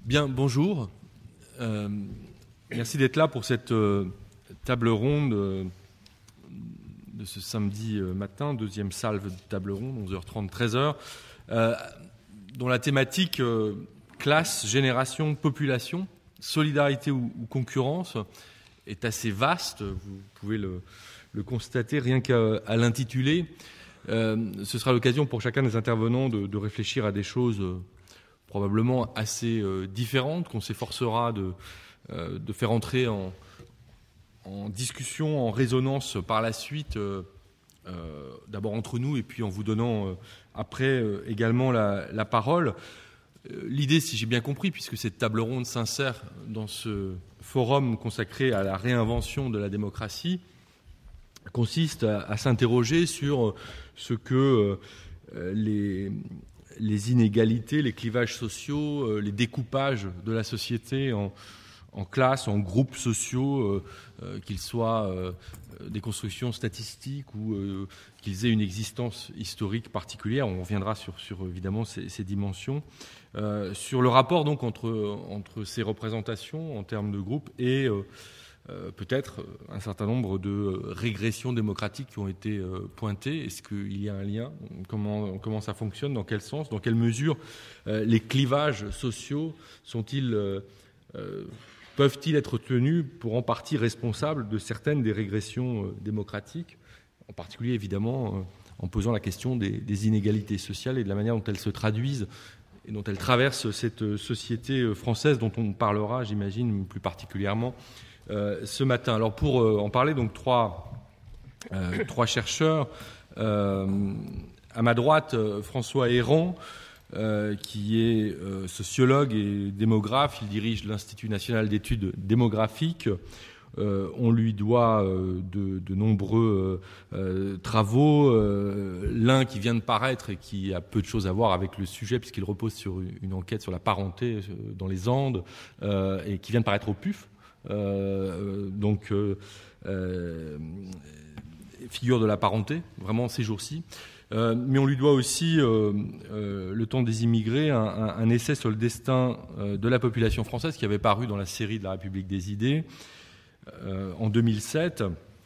Bien, bonjour. Merci d'être là pour cette table ronde de ce samedi matin, deuxième salve de table ronde, 11h30, 13h, dont la thématique classe, génération, population, solidarité ou concurrence est assez vaste. Vous pouvez le constater rien qu'à l'intitulé. Ce sera l'occasion pour chacun des intervenants de réfléchir à des choses probablement assez différentes, qu'on s'efforcera de faire entrer en discussion, en résonance par la suite, d'abord entre nous et puis en vous donnant après également la parole. L'idée, si j'ai bien compris, puisque cette table ronde s'insère dans ce forum consacré à la réinvention de la démocratie, consiste à s'interroger sur ce que les inégalités, les clivages sociaux, les découpages de la société en classes, en groupes sociaux, qu'ils soient des constructions statistiques ou qu'ils aient une existence historique particulière. On reviendra sur évidemment ces dimensions. Sur le rapport donc entre ces représentations en termes de groupes et peut-être un certain nombre de régressions démocratiques qui ont été pointées. Est-ce qu'il y a un lien ? Comment ça fonctionne ? Dans quel sens ? Dans quelle mesure les clivages sociaux peuvent-ils être tenus pour en partie responsables de certaines des régressions démocratiques ? En particulier, évidemment, en posant la question des inégalités sociales et de la manière dont elles se traduisent et dont elles traversent cette société française dont on parlera, j'imagine, plus particulièrement ce matin. Alors pour en parler, donc trois chercheurs. À ma droite, François Héran, qui est sociologue et démographe. Il dirige l'Institut national d'études démographiques. On lui doit de nombreux travaux, l'un qui vient de paraître et qui a peu de choses à voir avec le sujet puisqu'il repose sur une enquête sur la parenté dans les Andes et qui vient de paraître au PUF. Figure de la parenté, vraiment ces jours-ci. Mais on lui doit aussi, Le temps des immigrés, un essai sur le destin de la population française qui avait paru dans la série de la République des idées en 2007.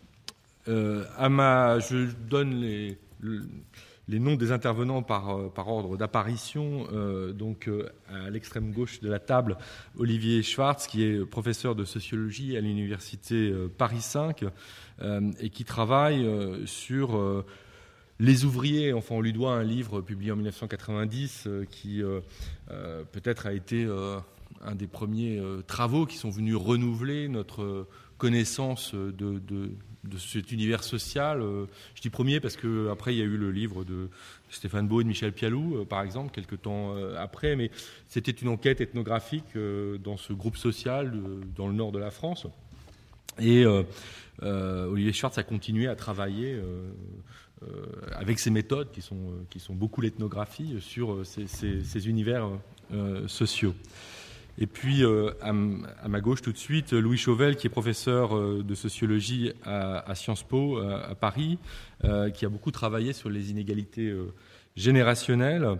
Je donne les noms des intervenants par ordre d'apparition. À l'extrême gauche de la table, Olivier Schwartz, qui est professeur de sociologie à l'université Paris 5 et qui travaille sur les ouvriers. Enfin, on lui doit un livre publié en 1990 qui peut-être a été un des premiers travaux qui sont venus renouveler notre connaissance de cet univers social. Je dis premier parce qu'après, il y a eu le livre de Stéphane Beau et de Michel Pialou, par exemple, quelques temps après. Mais c'était une enquête ethnographique dans ce groupe social dans le nord de la France. Et Olivier Schwartz a continué à travailler avec ces méthodes qui sont beaucoup l'ethnographie sur ces univers sociaux. Et puis, à ma gauche tout de suite, Louis Chauvel, qui est professeur de sociologie à Sciences Po, à Paris, qui a beaucoup travaillé sur les inégalités générationnelles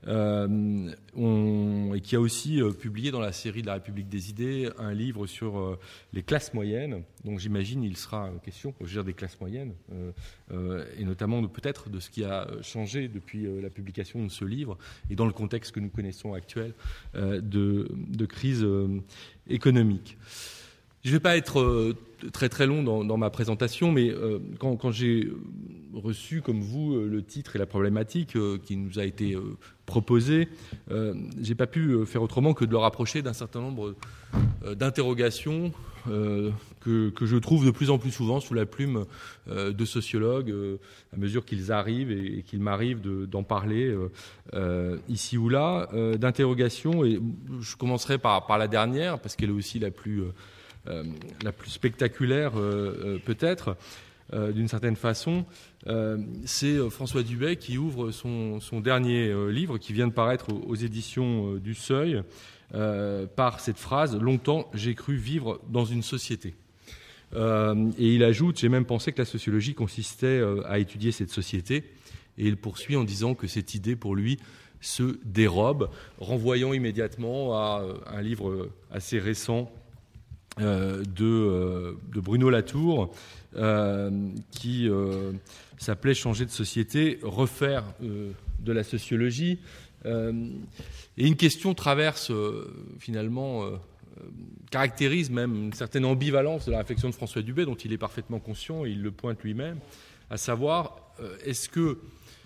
et qui a aussi publié dans la série de la République des idées un livre sur les classes moyennes. Donc j'imagine il sera question des classes moyennes et notamment peut-être de ce qui a changé depuis la publication de ce livre et dans le contexte que nous connaissons actuel de crise économique. Je ne vais pas être très très long dans ma présentation, mais quand j'ai reçu comme vous le titre et la problématique qui nous a été proposée, j'ai pas pu faire autrement que de le rapprocher d'un certain nombre d'interrogations que je trouve de plus en plus souvent sous la plume de sociologues à mesure qu'ils arrivent et qu'il m'arrive d'en parler ici ou là, d'interrogations. Et je commencerai par la dernière parce qu'elle est aussi la plus spectaculaire peut-être d'une certaine façon. C'est François Dubet qui ouvre son dernier livre qui vient de paraître aux éditions du Seuil par cette phrase « Longtemps j'ai cru vivre dans une société ». Et il ajoute « J'ai même pensé que la sociologie consistait à étudier cette société ». Et il poursuit en disant que cette idée, pour lui, se dérobe, renvoyant immédiatement à un livre assez récent de Bruno Latour, qui s'appelait « Changer de société, refaire de la sociologie ». Et une question traverse finalement, caractérise même une certaine ambivalence de la réflexion de François Dubé, dont il est parfaitement conscient et il le pointe lui-même, à savoir est-ce que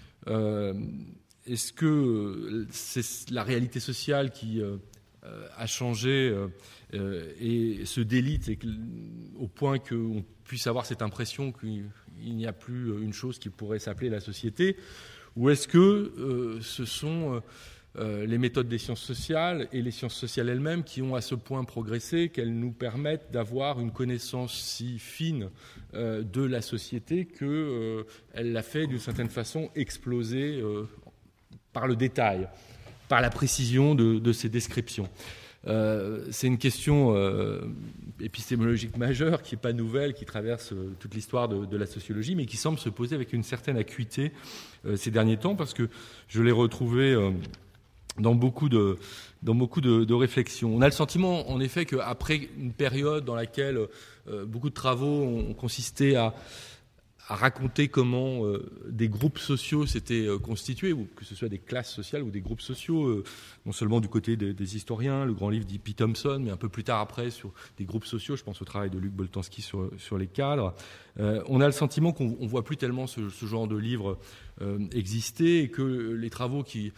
c'est la réalité sociale qui a changé et se délite au point qu'on puisse avoir cette impression qu'il n'y a plus une chose qui pourrait s'appeler la société, ou est-ce que ce sont les méthodes des sciences sociales et les sciences sociales elles-mêmes qui ont à ce point progressé qu'elles nous permettent d'avoir une connaissance si fine de la société qu'elle l'a fait d'une certaine façon exploser par le détail, par la précision de ces descriptions. C'est une question épistémologique majeure qui n'est pas nouvelle, qui traverse toute l'histoire de la sociologie, mais qui semble se poser avec une certaine acuité ces derniers temps, parce que je l'ai retrouvé dans beaucoup de réflexions. On a le sentiment, en effet, qu'après une période dans laquelle beaucoup de travaux ont consisté à raconter comment des groupes sociaux s'étaient constitués, ou que ce soit des classes sociales ou des groupes sociaux, non seulement du côté des historiens, le grand livre d'E.P. Thompson, mais un peu plus tard après sur des groupes sociaux, je pense au travail de Luc Boltanski sur les cadres. On a le sentiment qu'on ne voit plus tellement ce genre de livre exister, et que les travaux qui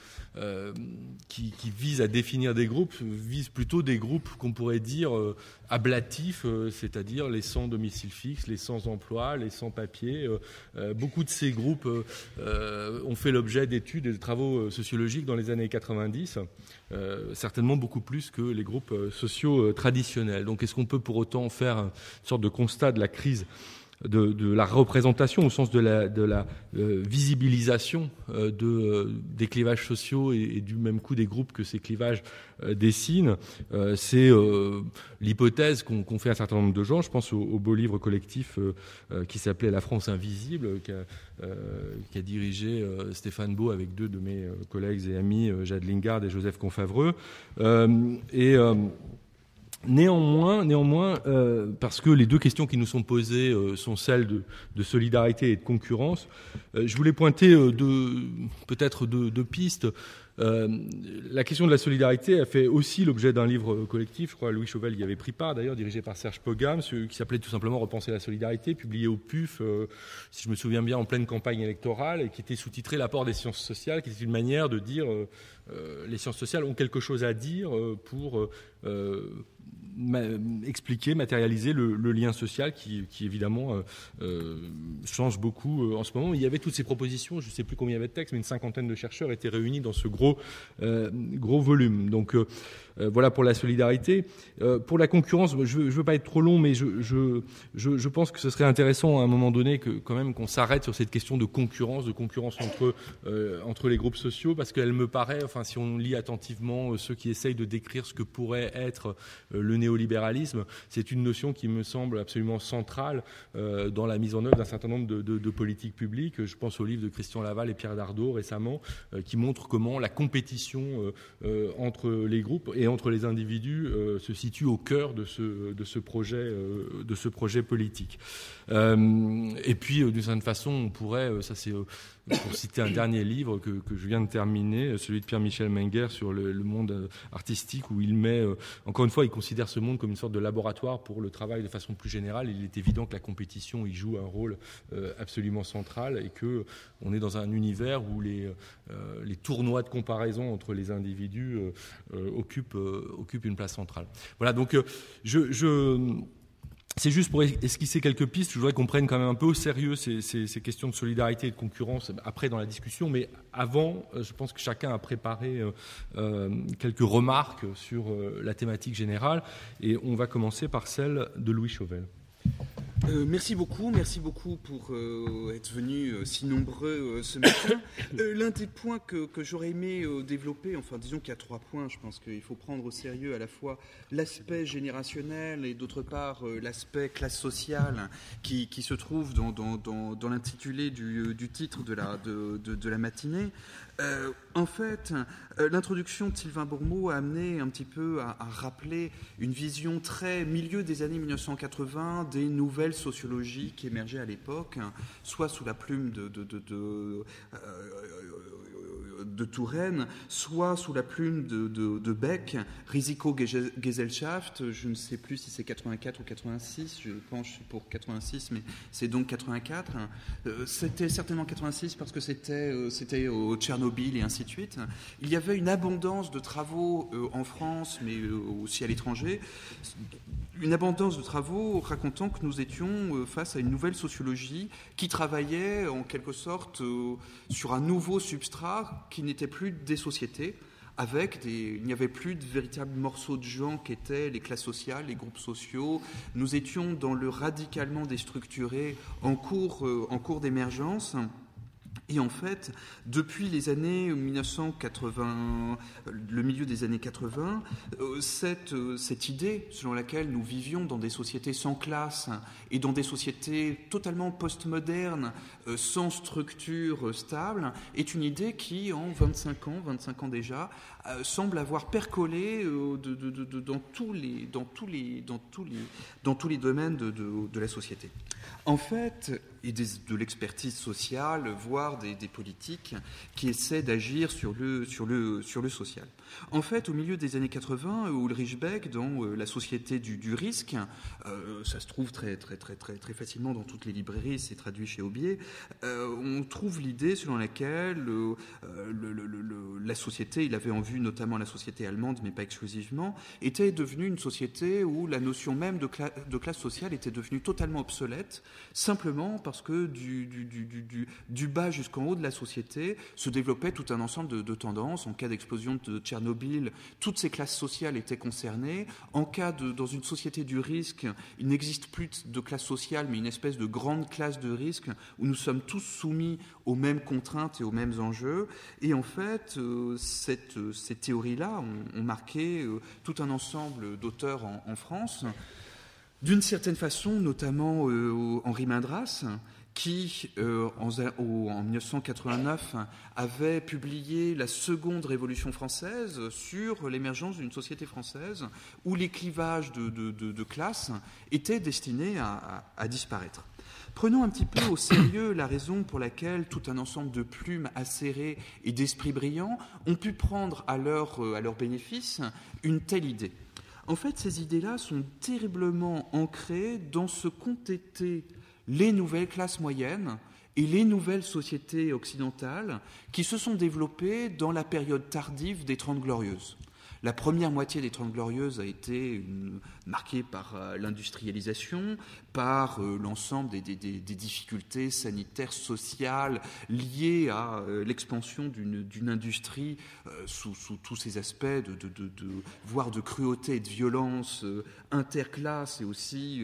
visent à définir des groupes visent plutôt des groupes qu'on pourrait dire ablatifs, c'est-à-dire les sans domicile fixe, les sans emploi, les sans papier. Beaucoup de ces groupes ont fait l'objet d'études et de travaux sociologiques dans les années 90, certainement beaucoup plus que les groupes sociaux traditionnels. Donc est-ce qu'on peut pour autant faire une sorte de constat de la crise de la représentation au sens de la visibilisation des clivages sociaux et du même coup des groupes que ces clivages dessinent. C'est l'hypothèse qu'ont fait un certain nombre de gens. Je pense au beau livre collectif qui s'appelait La France invisible, qu'a dirigé Stéphane Beau avec deux de mes collègues et amis, Jade Lingard et Joseph Confavreux. Néanmoins, parce que les deux questions qui nous sont posées sont celles de solidarité et de concurrence, je voulais pointer peut-être deux pistes. La question de la solidarité a fait aussi l'objet d'un livre collectif, je crois Louis Chauvel y avait pris part d'ailleurs, dirigé par Serge Pogam, qui s'appelait tout simplement Repenser la solidarité, publié au PUF, si je me souviens bien, en pleine campagne électorale, et qui était sous-titré L'apport des sciences sociales, qui était une manière de dire les sciences sociales ont quelque chose à dire pour expliquer, matérialiser le lien social qui évidemment change beaucoup en ce moment. Il y avait toutes ces propositions, je ne sais plus combien il y avait de textes, mais une cinquantaine de chercheurs étaient réunis dans ce gros volume. Donc voilà pour la solidarité. Pour la concurrence, je ne veux pas être trop long, mais je pense que ce serait intéressant à un moment donné quand même qu'on s'arrête sur cette question de concurrence entre les groupes sociaux, parce qu'elle me paraît, enfin si on lit attentivement ceux qui essayent de décrire ce que pourrait être le néolibéralisme, c'est une notion qui me semble absolument centrale dans la mise en œuvre d'un certain nombre de politiques publiques. Je pense au livre de Christian Laval et Pierre Dardot récemment, qui montre comment la compétition entre les groupes et entre les individus se situe au cœur de ce projet politique. Et puis, d'une certaine façon, on pourrait, ça c'est pour citer un dernier livre que je viens de terminer, celui de Pierre-Michel Menger sur le monde artistique, où il met, encore une fois, il considère ce monde comme une sorte de laboratoire pour le travail de façon plus générale. Il est évident que la compétition y joue un rôle absolument central, et qu'on est dans un univers où les tournois de comparaison entre les individus occupent une place centrale. Voilà, donc c'est juste pour esquisser quelques pistes. Je voudrais qu'on prenne quand même un peu au sérieux ces questions de solidarité et de concurrence après dans la discussion. Mais avant, je pense que chacun a préparé quelques remarques sur la thématique générale. Et on va commencer par celle de Louis Chauvel. Merci beaucoup pour être venus si nombreux ce matin. L'un des points que j'aurais aimé développer, enfin disons qu'il y a 3 points, je pense qu'il faut prendre au sérieux à la fois l'aspect générationnel et d'autre part l'aspect classe sociale qui se trouve dans l'intitulé du titre de la matinée. En fait, l'introduction de Sylvain Bourmeau a amené un petit peu à rappeler une vision très milieu des années 1980 des nouvelles sociologies qui émergeaient à l'époque, soit sous la plume de Touraine, soit sous la plume de Beck, Risikogesellschaft, je ne sais plus si c'est 84 ou 86, je penche pour 86, mais c'est donc 84. C'était certainement 86 parce que c'était au Tchernobyl et ainsi de suite. Il y avait une abondance de travaux en France, mais aussi à l'étranger, une abondance de travaux racontant que nous étions face à une nouvelle sociologie qui travaillait en quelque sorte sur un nouveau substrat qui n'était plus des sociétés, il n'y avait plus de véritables morceaux de gens qui étaient les classes sociales, les groupes sociaux. Nous étions dans le radicalement déstructuré en cours d'émergence. Et en fait, depuis les années 1980, le milieu des années 80, cette idée selon laquelle nous vivions dans des sociétés sans classe et dans des sociétés totalement postmodernes, sans structure stable, est une idée qui, en 25 ans déjà, semble avoir percolé dans tous les domaines de la société. En fait, et de l'expertise sociale, voire des politiques qui essaient d'agir sur le social. En fait, au milieu des années 80, Ulrich Beck, dans La société du risque, ça se trouve très facilement dans toutes les librairies, c'est traduit chez Aubier, on trouve l'idée selon laquelle la société, il avait en vue notamment la société allemande, mais pas exclusivement, était devenue une société où la notion même de classe sociale était devenue totalement obsolète, simplement parce que du bas jusqu'en haut de la société se développait tout un ensemble de tendances. En cas d'explosion de Tchernobyl, toutes ces classes sociales étaient concernées. En cas dans une société du risque, il n'existe plus de classe sociale, mais une espèce de grande classe de risque où nous sommes tous soumis aux mêmes contraintes et aux mêmes enjeux. Et en fait, ces théories-là ont marqué tout un ensemble d'auteurs en France. D'une certaine façon, notamment Henri Madras, qui, en 1989, avait publié la seconde Révolution française sur l'émergence d'une société française où les clivages de classes étaient destinés à disparaître. Prenons un petit peu au sérieux la raison pour laquelle tout un ensemble de plumes acérées et d'esprits brillants ont pu prendre à leur bénéfice une telle idée. En fait, ces idées-là sont terriblement ancrées dans ce qu'ont été les nouvelles classes moyennes et les nouvelles sociétés occidentales qui se sont développées dans la période tardive des Trente Glorieuses. La première moitié des Trente Glorieuses a été marquée par l'industrialisation, par l'ensemble des difficultés sanitaires, sociales liées à l'expansion d'une industrie sous tous ses aspects, voire de cruauté et de violence interclasse et aussi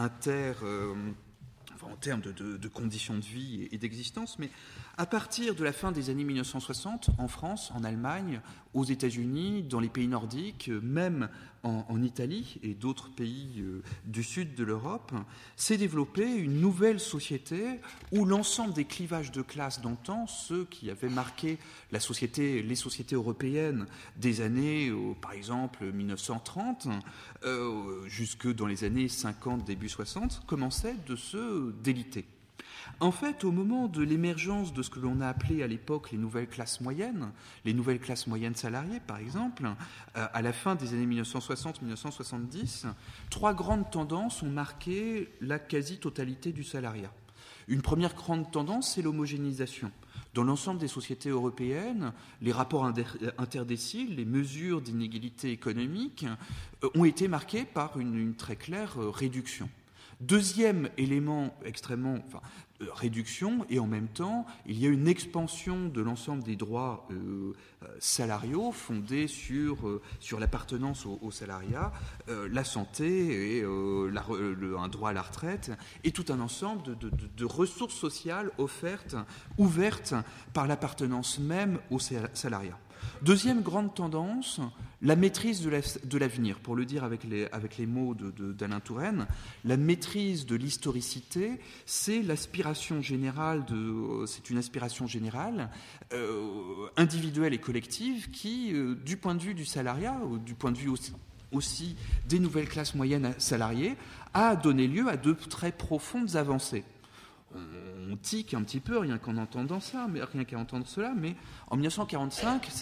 en termes de conditions de vie et d'existence, mais à partir de la fin des années 1960, en France, en Allemagne, aux États-Unis, dans les pays nordiques, même en Italie et d'autres pays du sud de l'Europe, s'est développée une nouvelle société où l'ensemble des clivages de classe d'antan, ceux qui avaient marqué les sociétés européennes des années, par exemple, 1930, jusque dans les années 50, début 60, commençaient de se déliter. En fait, au moment de l'émergence de ce que l'on a appelé à l'époque les nouvelles classes moyennes salariées par exemple, à la fin des années 1960-1970, 3 grandes tendances ont marqué la quasi-totalité du salariat. Une première grande tendance, c'est l'homogénéisation. Dans l'ensemble des sociétés européennes, les rapports interdéciles, les mesures d'inégalité économique ont été marqués par une très claire réduction. Deuxième élément réduction, et en même temps, il y a une expansion de l'ensemble des droits salariaux fondés sur l'appartenance au salariat, la santé, et un droit à la retraite, et tout un ensemble de ressources sociales ouvertes par l'appartenance même au salariat. Deuxième grande tendance, la maîtrise de l'avenir. Pour le dire avec les mots d'Alain Touraine, la maîtrise de l'historicité, c'est l'aspiration générale, c'est une aspiration générale, individuelle et collective, qui, du point de vue du salariat, ou du point de vue aussi des nouvelles classes moyennes salariées, a donné lieu à de très profondes avancées. On tique un petit peu rien qu'à entendre cela, mais en 1945,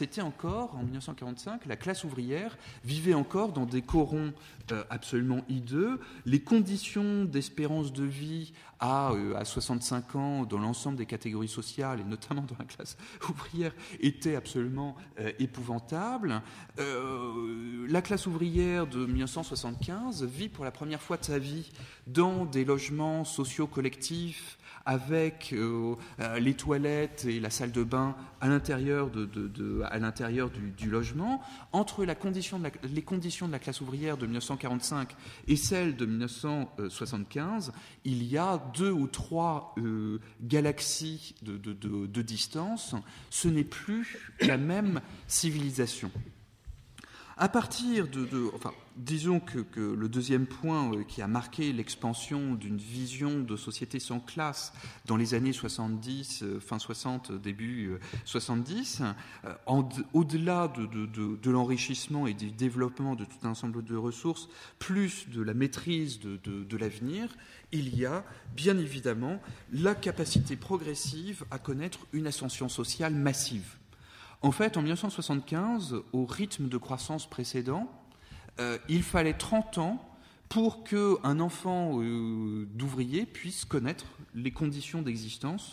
la classe ouvrière vivait encore dans des corons absolument hideux. Les conditions d'espérance de vie à 65 ans dans l'ensemble des catégories sociales, et notamment dans la classe ouvrière, étaient absolument épouvantables. La classe ouvrière de 1975 vit pour la première fois de sa vie dans des logements sociaux collectifs, avec les toilettes et la salle de bain à l'intérieur du logement. Entre les conditions de la classe ouvrière de 1945 et celles de 1975, il y a 2 ou 3 galaxies de distance. Ce n'est plus la même civilisation. À partir disons que le deuxième point qui a marqué l'expansion d'une vision de société sans classe dans les années 70, fin 60, début 70, au-delà de l'enrichissement et du développement de tout un ensemble de ressources, plus de la maîtrise de l'avenir, il y a bien évidemment la capacité progressive à connaître une ascension sociale massive. En fait, en 1975, au rythme de croissance précédent, il fallait 30 ans pour qu'un enfant d'ouvrier puisse connaître les conditions d'existence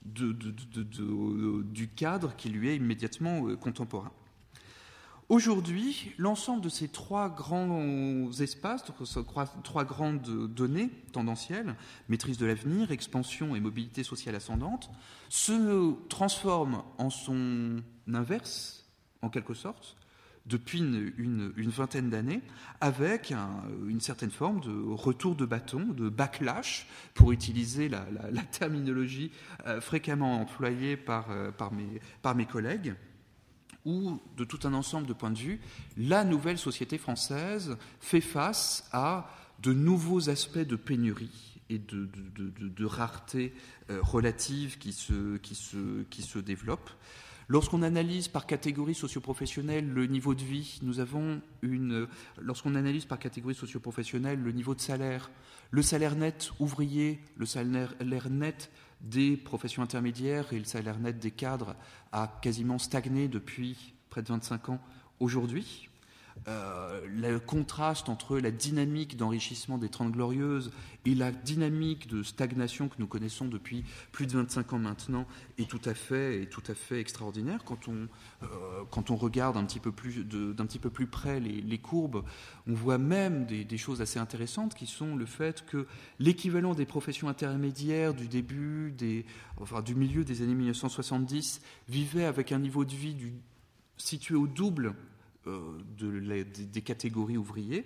du cadre qui lui est immédiatement contemporain. Aujourd'hui, l'ensemble de ces 3 grands espaces, 3 grandes données tendancielles, maîtrise de l'avenir, expansion et mobilité sociale ascendante, se transforment en son inverse, en quelque sorte, depuis une vingtaine d'années, avec une certaine forme de retour de bâton, de backlash, pour utiliser la terminologie fréquemment employée par mes collègues, où, de tout un ensemble de points de vue, la nouvelle société française fait face à de nouveaux aspects de pénurie et de rareté relative qui se développent. Lorsqu'on analyse par catégorie socio-professionnelle le niveau de vie, lorsqu'on analyse par catégorie socio-professionnelle le niveau de salaire, le salaire net ouvrier, le salaire net des professions intermédiaires et le salaire net des cadres a quasiment stagné depuis près de 25 ans aujourd'hui. Le contraste entre la dynamique d'enrichissement des 30 Glorieuses et la dynamique de stagnation que nous connaissons depuis plus de 25 ans maintenant est tout à fait extraordinaire. Quand on regarde d'un petit peu plus près les courbes, on voit même des choses assez intéressantes qui sont le fait que l'équivalent des professions intermédiaires du milieu des années 1970 vivait avec un niveau de vie situé au double des catégories ouvrières,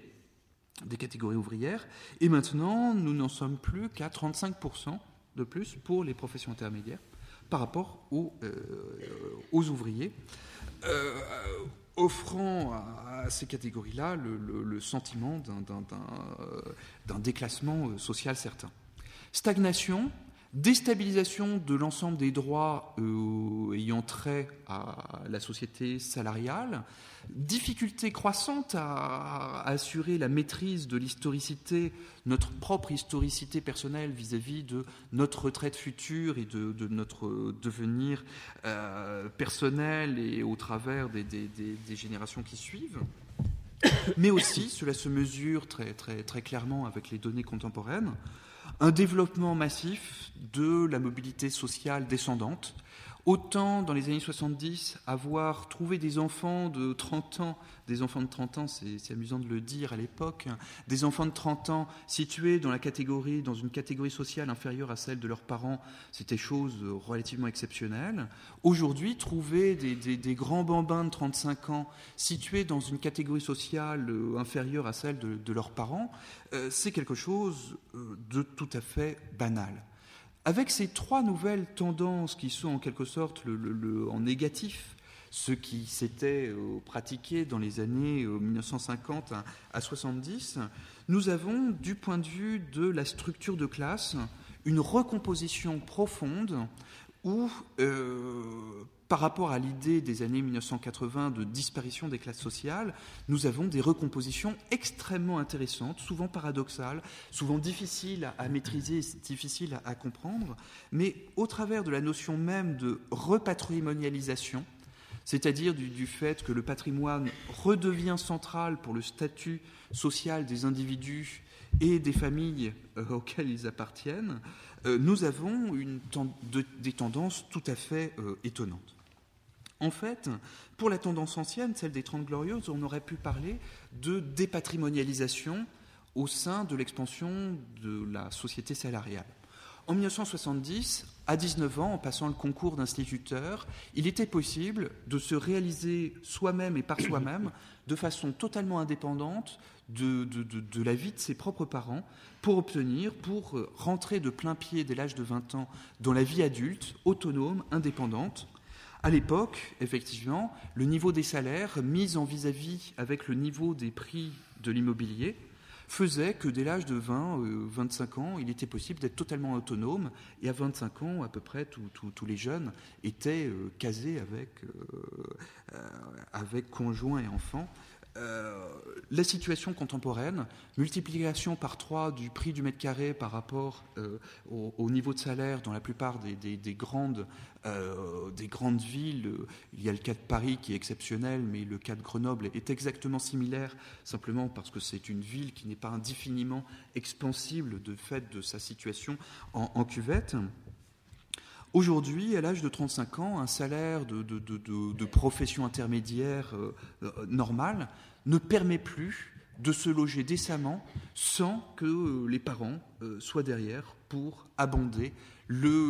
et maintenant nous n'en sommes plus qu'à 35% de plus pour les professions intermédiaires par rapport aux ouvriers, offrant à ces catégories-là le sentiment d'un déclassement social certain. Stagnation, déstabilisation de l'ensemble des droits ayant trait à la société salariale, difficulté croissante à assurer la maîtrise de l'historicité, notre propre historicité personnelle vis-à-vis de notre retraite future et de notre devenir personnel et au travers des générations qui suivent. Mais aussi, cela se mesure très, très, très clairement avec les données contemporaines, un développement massif de la mobilité sociale descendante Autant dans les années 70, avoir trouvé des enfants de 30 ans, c'est amusant de le dire à l'époque, des enfants de 30 ans situés dans une catégorie sociale inférieure à celle de leurs parents, c'était chose relativement exceptionnelle. Aujourd'hui, trouver des grands bambins de 35 ans situés dans une catégorie sociale inférieure à celle de leurs parents, c'est quelque chose de tout à fait banal. Avec ces trois nouvelles tendances qui sont en quelque sorte en négatif, ce qui s'était pratiqué dans les années 1950 à 70, nous avons, du point de vue de la structure de classe, une recomposition profonde où, par rapport à l'idée des années 1980 de disparition des classes sociales, nous avons des recompositions extrêmement intéressantes, souvent paradoxales, souvent difficiles à maîtriser, difficiles à comprendre, mais au travers de la notion même de repatrimonialisation, c'est-à-dire du fait que le patrimoine redevient central pour le statut social des individus et des familles auxquelles ils appartiennent, nous avons des tendances tout à fait étonnantes. En fait, pour la tendance ancienne, celle des 30 Glorieuses, on aurait pu parler de dépatrimonialisation au sein de l'expansion de la société salariale. En 1970, à 19 ans, en passant le concours d'instituteur, il était possible de se réaliser soi-même et par soi-même de façon totalement indépendante de la vie de ses propres parents pour rentrer de plein pied dès l'âge de 20 ans dans la vie adulte, autonome, indépendante. À l'époque, effectivement, le niveau des salaires mis en vis-à-vis avec le niveau des prix de l'immobilier faisait que dès l'âge de 20-25 ans, il était possible d'être totalement autonome. Et à 25 ans, à peu près, tous les jeunes étaient casés avec conjoint et enfants. La situation contemporaine, multiplication par 3 du prix du mètre carré par rapport au niveau de salaire dans la plupart des grandes villes. Il y a le cas de Paris qui est exceptionnel, mais le cas de Grenoble est exactement similaire, simplement parce que c'est une ville qui n'est pas indéfiniment expansible de fait de sa situation en cuvette. Aujourd'hui, à l'âge de 35 ans, un salaire de profession intermédiaire normale ne permet plus de se loger décemment sans que les parents soient derrière pour abonder le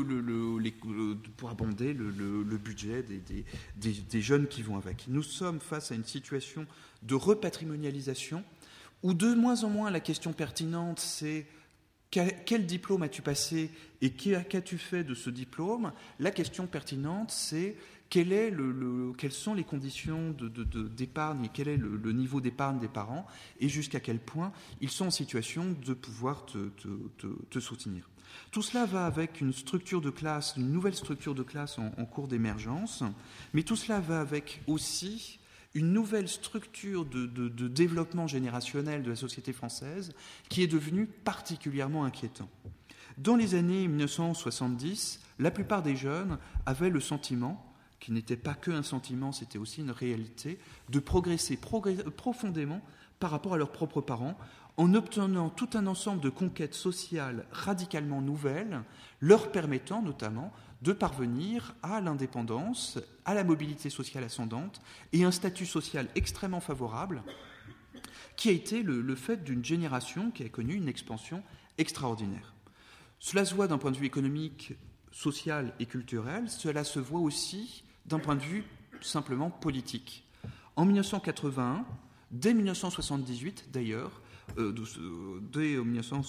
budget des jeunes qui vont avec. Nous sommes face à une situation de repatrimonialisation où de moins en moins la question pertinente c'est quel diplôme as-tu passé et qu'as-tu fait de ce diplôme? La question pertinente, c'est quelles sont les conditions d'épargne et quel est le niveau d'épargne des parents et jusqu'à quel point ils sont en situation de pouvoir te soutenir. Tout cela va avec une nouvelle structure de classe en cours d'émergence, mais tout cela va avec aussi une nouvelle structure de développement générationnel de la société française qui est devenue particulièrement inquiétant. Dans les années 1970, la plupart des jeunes avaient le sentiment, qui n'était pas qu'un sentiment, c'était aussi une réalité, de progresser profondément par rapport à leurs propres parents, en obtenant tout un ensemble de conquêtes sociales radicalement nouvelles, leur permettant notamment de parvenir à l'indépendance, à la mobilité sociale ascendante et un statut social extrêmement favorable qui a été le fait d'une génération qui a connu une expansion extraordinaire. Cela se voit d'un point de vue économique, social et culturel, cela se voit aussi d'un point de vue simplement politique. En 1981, dès 1978 d'ailleurs, dès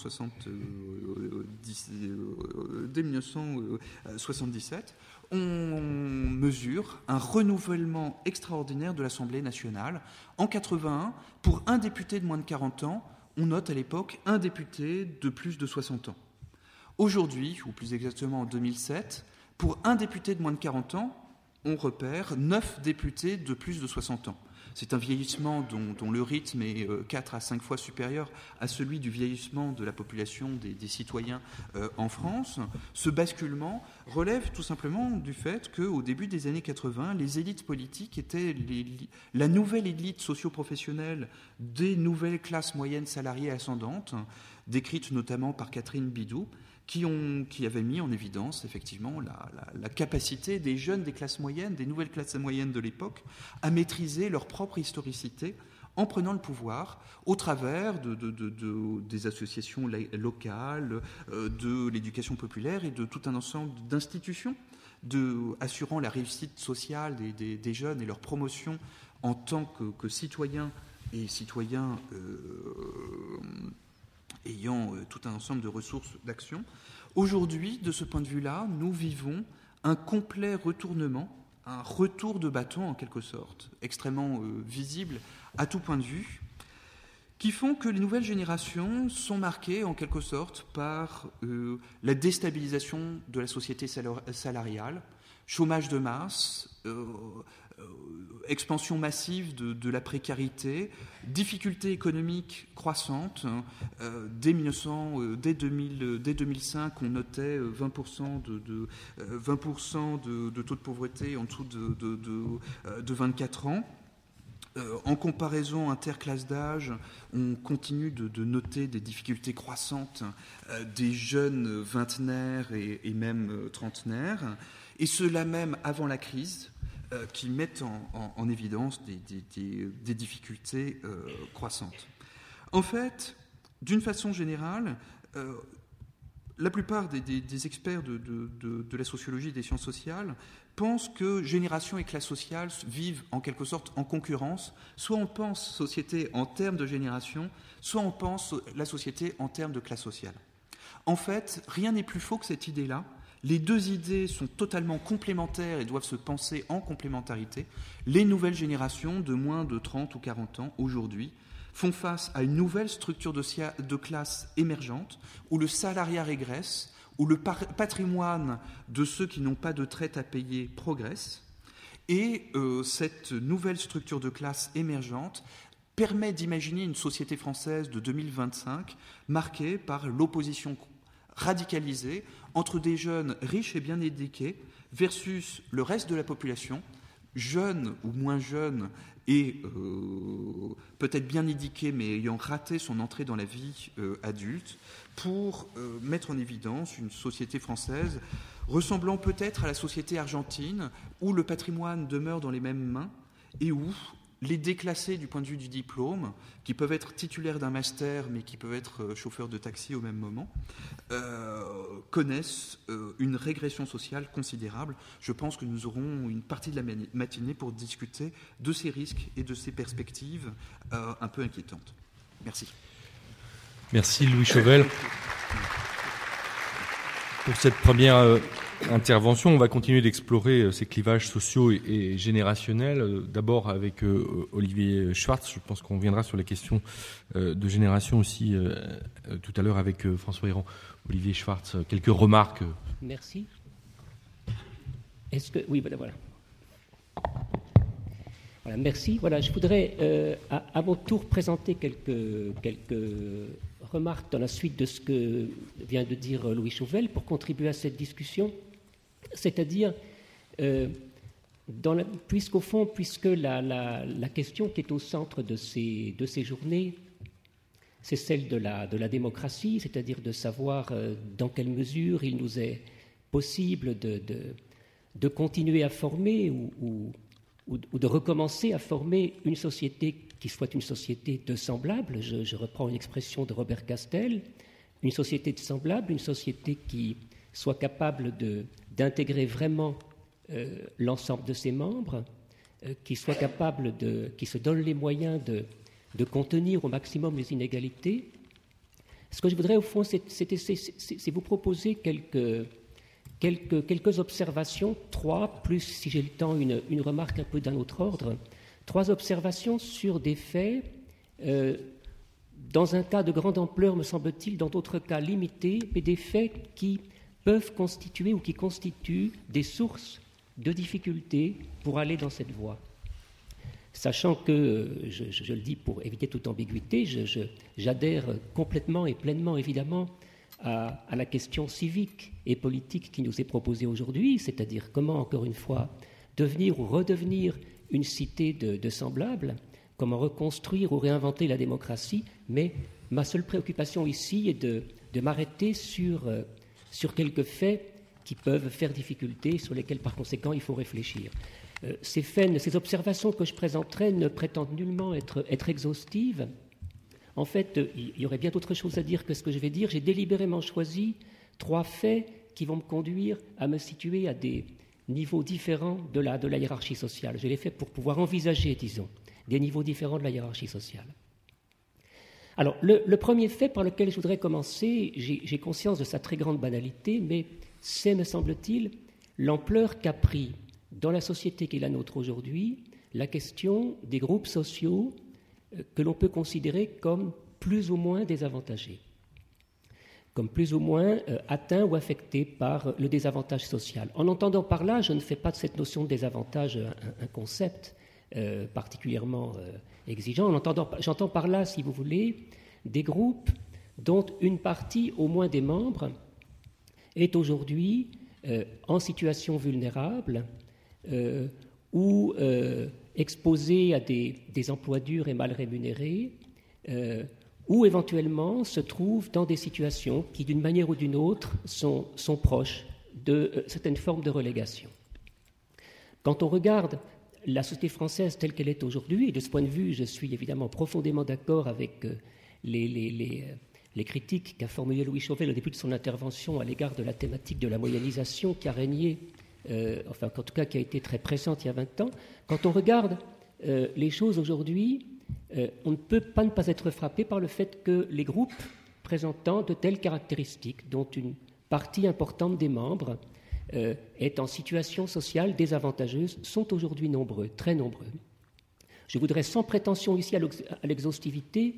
1977, on mesure un renouvellement extraordinaire de l'Assemblée nationale. En 1981, pour un député de moins de 40 ans, on note à l'époque un député de plus de 60 ans. Aujourd'hui, ou plus exactement en 2007, pour un député de moins de 40 ans, on repère 9 députés de plus de 60 ans. C'est un vieillissement dont le rythme est 4 à 5 fois supérieur à celui du vieillissement de la population des citoyens en France. Ce basculement relève tout simplement du fait qu'au début des années 80, les élites politiques étaient la nouvelle élite socio-professionnelle des nouvelles classes moyennes salariées ascendantes, décrites notamment par Catherine Bidou, qui avaient mis en évidence effectivement la capacité des jeunes des classes moyennes, des nouvelles classes moyennes de l'époque, à maîtriser leur propre historicité en prenant le pouvoir au travers des associations locales, de l'éducation populaire et de tout un ensemble d'institutions assurant la réussite sociale des jeunes et leur promotion en tant que citoyens et citoyens ayant tout un ensemble de ressources d'action. Aujourd'hui, de ce point de vue-là, nous vivons un complet retournement, un retour de bâton en quelque sorte, extrêmement visible à tout point de vue, qui font que les nouvelles générations sont marquées en quelque sorte par la déstabilisation de la société salariale, chômage de masse, expansion massive de la précarité, difficultés économiques croissantes. Dès 2005, on notait 20% de taux de pauvreté en dessous de 24 ans. En comparaison interclasse d'âge, on continue de noter des difficultés croissantes des jeunes vingtenaires et même trentenaires, et cela même avant la crise, qui mettent en évidence des difficultés croissantes. En fait, d'une façon générale, la plupart des experts de la sociologie et des sciences sociales pensent que génération et classe sociale vivent en quelque sorte en concurrence. Soit on pense société en termes de génération, soit on pense la société en termes de classe sociale. En fait, rien n'est plus faux que cette idée-là. Les deux idées sont totalement complémentaires et doivent se penser en complémentarité. Les nouvelles générations de moins de 30 ou 40 ans, aujourd'hui, font face à une nouvelle structure de classe émergente, où le salariat régresse, où le patrimoine de ceux qui n'ont pas de traite à payer progresse. Et cette nouvelle structure de classe émergente permet d'imaginer une société française de 2025 marquée par l'opposition radicalisée entre des jeunes riches et bien éduqués versus le reste de la population, jeunes ou moins jeunes et peut-être bien éduqués mais ayant raté son entrée dans la vie adulte, pour mettre en évidence une société française ressemblant peut-être à la société argentine, où le patrimoine demeure dans les mêmes mains et où les déclassés du point de vue du diplôme, qui peuvent être titulaires d'un master mais qui peuvent être chauffeurs de taxi au même moment, connaissent une régression sociale considérable. Je pense que nous aurons une partie de la matinée pour discuter de ces risques et de ces perspectives un peu inquiétantes. Merci. Merci Louis Chauvel. Pour cette première intervention, on va continuer d'explorer ces clivages sociaux et générationnels. D'abord avec Olivier Schwartz. Je pense qu'on reviendra sur les questions de génération aussi tout à l'heure avec François Héran. Olivier Schwartz, quelques remarques. Merci. Est-ce que... Oui, voilà. Voilà, merci. Voilà, je voudrais à mon tour présenter quelques remarques dans la suite de ce que vient de dire Louis Chauvel pour contribuer à cette discussion. C'est-à-dire, puisque la question qui est au centre de ces journées, c'est celle de la démocratie, c'est-à-dire de savoir dans quelle mesure il nous est possible de continuer à former ou de recommencer à former une société qui soit une société de semblables. Je reprends une expression de Robert Castel, une société de semblables, une société qui soit capable d'intégrer vraiment l'ensemble de ses membres, qui soit capable qui se donne les moyens de contenir au maximum les inégalités. Ce que je voudrais au fond, c'est vous proposer quelques observations, 3, plus si j'ai le temps une remarque un peu d'un autre ordre, 3 observations sur des faits, dans un cas de grande ampleur me semble-t-il, dans d'autres cas limités, mais des faits qui peuvent constituer ou qui constituent des sources de difficultés pour aller dans cette voie. Sachant que, je le dis pour éviter toute ambiguïté, j'adhère complètement et pleinement évidemment à la question civique et politique qui nous est proposée aujourd'hui, c'est-à-dire comment, encore une fois, devenir ou redevenir une cité de semblables, comment reconstruire ou réinventer la démocratie, mais ma seule préoccupation ici est de m'arrêter sur sur quelques faits qui peuvent faire difficulté, sur lesquels par conséquent il faut réfléchir. Ces faits, ces observations que je présenterai ne prétendent nullement être exhaustives. En fait, il y aurait bien d'autres choses à dire que ce que je vais dire. J'ai délibérément choisi 3 faits qui vont me conduire à me situer à des niveaux différents de la hiérarchie sociale. Je l'ai fait pour pouvoir envisager, disons, des niveaux différents de la hiérarchie sociale. Alors, le premier fait par lequel je voudrais commencer, j'ai conscience de sa très grande banalité, mais c'est, me semble-t-il, l'ampleur qu'a pris dans la société qui est la nôtre aujourd'hui la question des groupes sociaux que l'on peut considérer comme plus ou moins désavantagés, comme plus ou moins atteints ou affectés par le désavantage social. En entendant par là, je ne fais pas de cette notion de désavantage un concept particulièrement exigeant. J'entends par là, si vous voulez, des groupes dont une partie au moins des membres est aujourd'hui en situation vulnérable ou exposée à des emplois durs et mal rémunérés, ou éventuellement se trouvent dans des situations qui, d'une manière ou d'une autre, sont proches de certaines formes de relégation. Quand on regarde la société française telle qu'elle est aujourd'hui, et de ce point de vue, je suis évidemment profondément d'accord avec les critiques qu'a formulées Louis Chauvel au début de son intervention à l'égard de la thématique de la moyennisation qui a régné, en tout cas qui a été très présente il y a 20 ans. Quand on regarde les choses aujourd'hui, on ne peut pas ne pas être frappé par le fait que les groupes présentant de telles caractéristiques, dont une partie importante des membres est en situation sociale désavantageuse, sont aujourd'hui nombreux, très nombreux. Je voudrais, sans prétention ici à l'exhaustivité,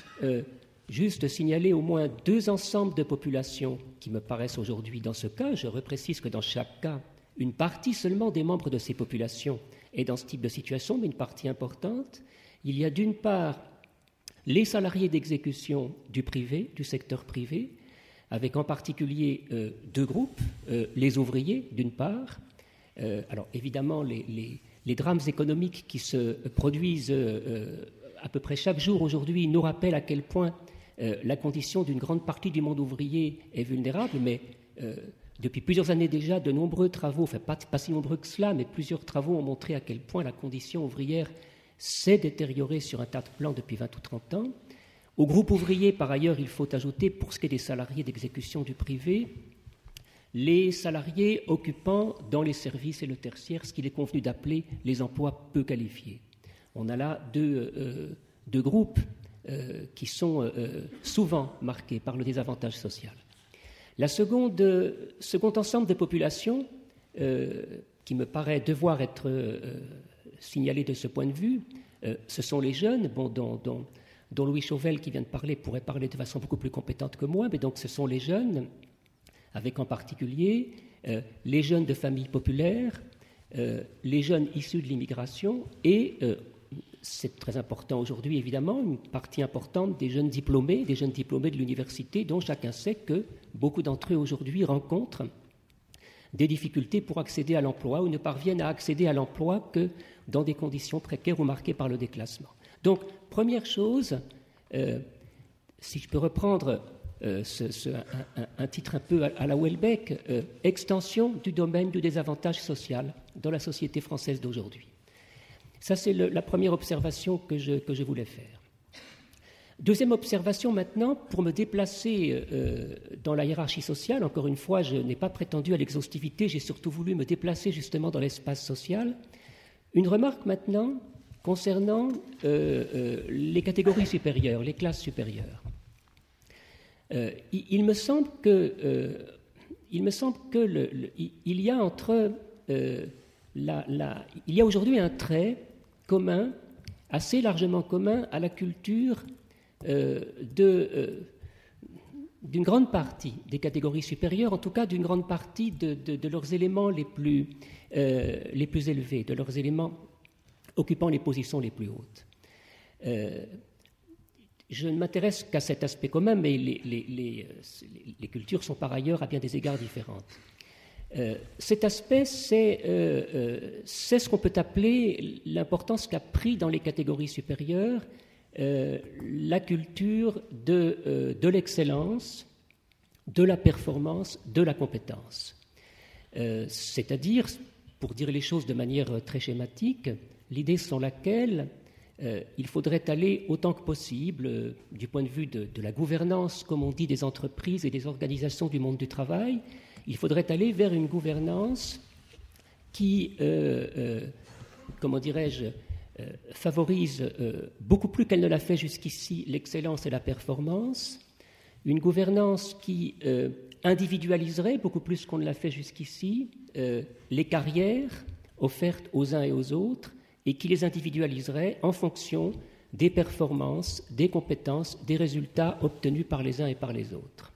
juste signaler au moins 2 ensembles de populations qui me paraissent aujourd'hui dans ce cas. Je reprécise que dans chaque cas, une partie seulement des membres de ces populations est dans ce type de situation, mais une partie importante. Il y a d'une part les salariés d'exécution du privé, du secteur privé, avec en particulier 2 groupes, les ouvriers d'une part. Alors évidemment, les drames économiques qui se produisent à peu près chaque jour aujourd'hui nous rappellent à quel point la condition d'une grande partie du monde ouvrier est vulnérable, mais depuis plusieurs années déjà, de nombreux travaux, enfin pas si nombreux que cela, mais plusieurs travaux ont montré à quel point la condition ouvrière s'est détériorée sur un tas de plans depuis 20 ou 30 ans. Au groupe ouvrier, par ailleurs, il faut ajouter, pour ce qui est des salariés d'exécution du privé, les salariés occupant dans les services et le tertiaire ce qu'il est convenu d'appeler les emplois peu qualifiés. On a là deux groupes qui sont souvent marqués par le désavantage social. Le second ensemble de populations qui me paraît devoir être signalé de ce point de vue, ce sont les jeunes, dont Louis Chauvel, qui vient de parler, pourrait parler de façon beaucoup plus compétente que moi, mais donc ce sont les jeunes, avec en particulier les jeunes de familles populaires, les jeunes issus de l'immigration et, c'est très important aujourd'hui évidemment, une partie importante des jeunes diplômés de l'université, dont chacun sait que beaucoup d'entre eux aujourd'hui rencontrent des difficultés pour accéder à l'emploi ou ne parviennent à accéder à l'emploi que dans des conditions précaires ou marquées par le déclassement. Donc, première chose, si je peux reprendre un titre un peu à la Houellebecq, extension du domaine du désavantage social dans la société française d'aujourd'hui. Ça, c'est la première observation que je voulais faire. Deuxième observation maintenant, pour me déplacer dans la hiérarchie sociale, encore une fois, je n'ai pas prétendu à l'exhaustivité, j'ai surtout voulu me déplacer justement dans l'espace social. Une remarque maintenant concernant les catégories supérieures, les classes supérieures. Il me semble que il y a entre il y a aujourd'hui un trait commun, assez largement commun à la culture d'une grande partie des catégories supérieures, en tout cas d'une grande partie de leurs éléments les plus élevés, de leurs éléments occupant les positions les plus hautes. Je ne m'intéresse qu'à cet aspect commun, mais les cultures sont par ailleurs à bien des égards différentes. Cet aspect, c'est ce qu'on peut appeler l'importance qu'a pris dans les catégories supérieures la culture de l'excellence, de la performance, de la compétence. C'est-à-dire, pour dire les choses de manière très schématique, l'idée selon laquelle il faudrait aller autant que possible, du point de vue de la gouvernance, comme on dit, des entreprises et des organisations du monde du travail, il faudrait aller vers une gouvernance qui, comment dirais-je, favorise beaucoup plus qu'elle ne l'a fait jusqu'ici l'excellence et la performance, une gouvernance qui individualiserait beaucoup plus qu'on ne l'a fait jusqu'ici les carrières offertes aux uns et aux autres, et qui les individualiserait en fonction des performances, des compétences, des résultats obtenus par les uns et par les autres.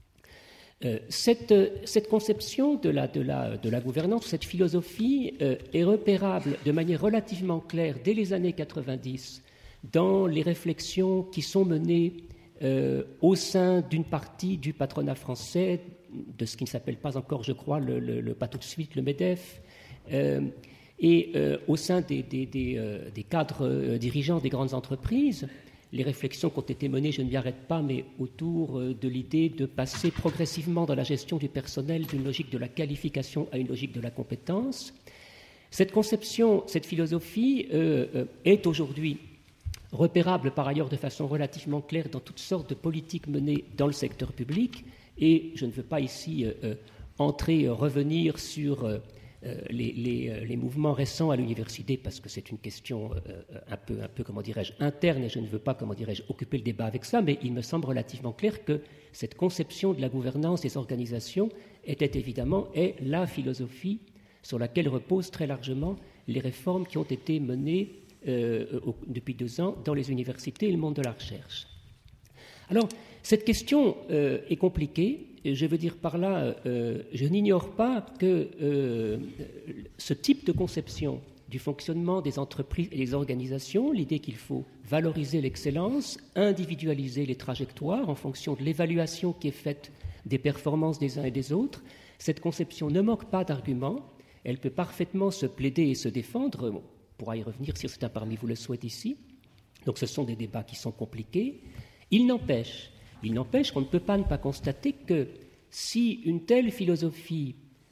Cette conception de la gouvernance, cette philosophie est repérable de manière relativement claire dès les années 90 dans les réflexions qui sont menées au sein d'une partie du patronat français, de ce qui ne s'appelle pas encore, je crois, pas tout de suite, le MEDEF, et au sein des cadres dirigeants des grandes entreprises, les réflexions qui ont été menées, je ne m'y arrête pas, mais autour de l'idée de passer progressivement dans la gestion du personnel d'une logique de la qualification à une logique de la compétence. Cette conception, cette philosophie est aujourd'hui repérable par ailleurs de façon relativement claire dans toutes sortes de politiques menées dans le secteur public, et je ne veux pas ici revenir sur les mouvements récents à l'université, parce que c'est une question un peu, comment dirais-je, interne, et je ne veux pas, comment dirais-je, occuper le débat avec ça, mais il me semble relativement clair que cette conception de la gouvernance des organisations est la philosophie sur laquelle reposent très largement les réformes qui ont été menées depuis 2 ans dans les universités et le monde de la recherche. Alors, cette question est compliquée. Je veux dire par là, je n'ignore pas que ce type de conception du fonctionnement des entreprises et des organisations, l'idée qu'il faut valoriser l'excellence, individualiser les trajectoires en fonction de l'évaluation qui est faite des performances des uns et des autres, cette conception ne manque pas d'arguments, elle peut parfaitement se plaider et se défendre, on pourra y revenir si certains parmi vous le souhaitent ici, donc ce sont des débats qui sont compliqués. Il n'empêche qu'on ne peut pas ne pas constater que si une telle philosophie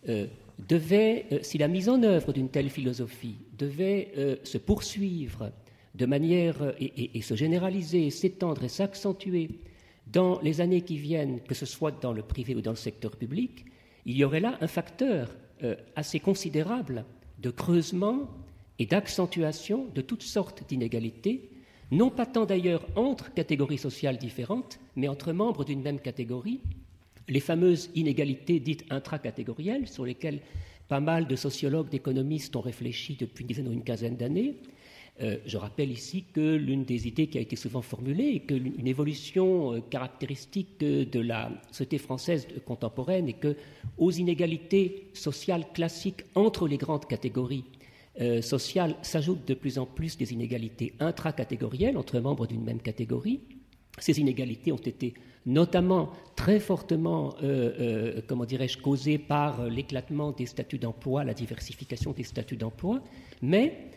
si la mise en œuvre d'une telle philosophie devait se poursuivre de manière et se généraliser, s'étendre et s'accentuer dans les années qui viennent, que ce soit dans le privé ou dans le secteur public, il y aurait là un facteur assez considérable de creusement et d'accentuation de toutes sortes d'inégalités, non pas tant d'ailleurs entre catégories sociales différentes, mais entre membres d'une même catégorie, les fameuses inégalités dites intracatégorielles, sur lesquelles pas mal de sociologues, d'économistes ont réfléchi depuis une dizaine ou une quinzaine d'années. Je rappelle ici que l'une des idées qui a été souvent formulée est qu'une évolution caractéristique de la société française contemporaine est qu'aux inégalités sociales classiques entre les grandes catégories sociales s'ajoutent de plus en plus des inégalités intracatégorielles entre membres d'une même catégorie. Ces inégalités ont été notamment très fortement, causées par l'éclatement des statuts d'emploi, la diversification des statuts d'emploi, mais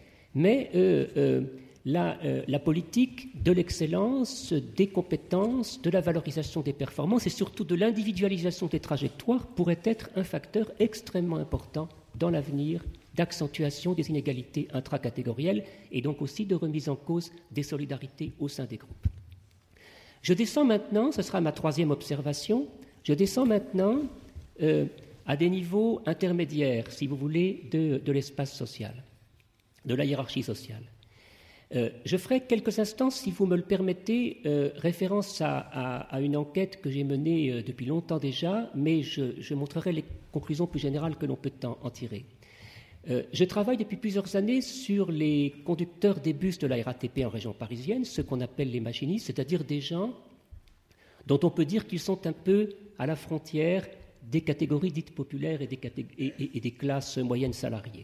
la politique de l'excellence, des compétences, de la valorisation des performances et surtout de l'individualisation des trajectoires pourrait être un facteur extrêmement important dans l'avenir d'accentuation des inégalités intracatégorielles et donc aussi de remise en cause des solidarités au sein des groupes. Je descends maintenant, ce sera ma troisième observation, je descends maintenant à des niveaux intermédiaires, si vous voulez, de l'espace social, de la hiérarchie sociale. Je ferai quelques instants, si vous me le permettez, référence à une enquête que j'ai menée depuis longtemps déjà, mais je montrerai les conclusions plus générales que l'on peut en tirer. Je travaille depuis plusieurs années sur les conducteurs des bus de la RATP en région parisienne, ceux qu'on appelle les machinistes, c'est-à-dire des gens dont on peut dire qu'ils sont un peu à la frontière des catégories dites populaires et des classes moyennes salariées.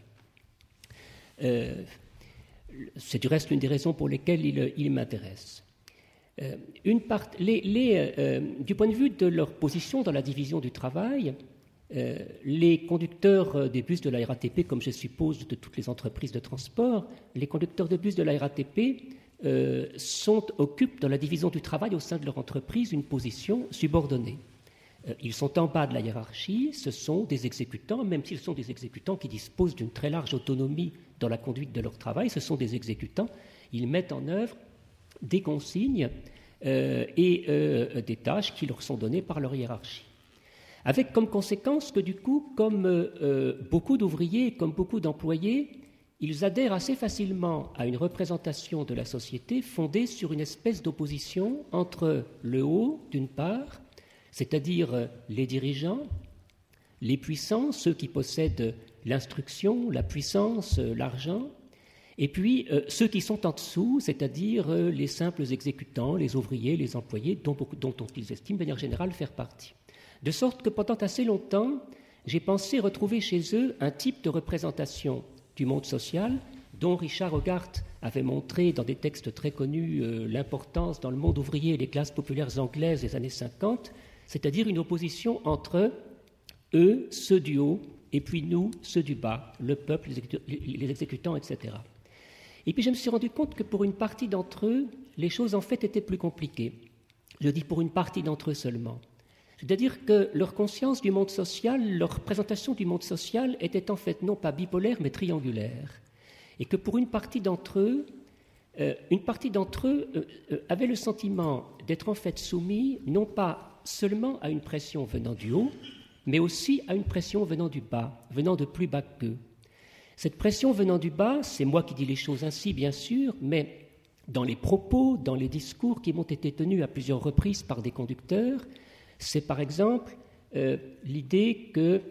C'est du reste l'une des raisons pour lesquelles il m'intéresse. Du point de vue de leur position dans la division du travail, les conducteurs des bus de la RATP, comme je suppose de toutes les entreprises de transport, les conducteurs de bus de la RATP occupent dans la division du travail au sein de leur entreprise une position subordonnée. Ils sont en bas de la hiérarchie, ce sont des exécutants, même s'ils sont des exécutants qui disposent d'une très large autonomie dans la conduite de leur travail, ce sont des exécutants, ils mettent en œuvre des consignes et des tâches qui leur sont données par leur hiérarchie. Avec comme conséquence que du coup, comme beaucoup d'ouvriers, comme beaucoup d'employés, ils adhèrent assez facilement à une représentation de la société fondée sur une espèce d'opposition entre le haut, d'une part, c'est-à-dire les dirigeants, les puissants, ceux qui possèdent l'instruction, la puissance, l'argent, et puis ceux qui sont en dessous, c'est-à-dire les simples exécutants, les ouvriers, les employés, dont ils estiment de manière générale faire partie. De sorte que pendant assez longtemps, j'ai pensé retrouver chez eux un type de représentation du monde social dont Richard Hogarth avait montré dans des textes très connus l'importance dans le monde ouvrier et les classes populaires anglaises des années 50, c'est-à-dire une opposition entre eux, ceux du haut, et puis nous, ceux du bas, le peuple, les exécutants, etc. Et puis je me suis rendu compte que pour une partie d'entre eux, les choses en fait étaient plus compliquées. Je dis pour une partie d'entre eux seulement. C'est-à-dire que leur conscience du monde social, leur représentation du monde social était en fait non pas bipolaire mais triangulaire. Et que pour une partie d'entre eux avait le sentiment d'être en fait soumis non pas seulement à une pression venant du haut, mais aussi à une pression venant du bas, venant de plus bas qu'eux. Cette pression venant du bas, c'est moi qui dis les choses ainsi bien sûr, mais dans les propos, dans les discours qui m'ont été tenus à plusieurs reprises par des conducteurs, c'est par exemple l'idée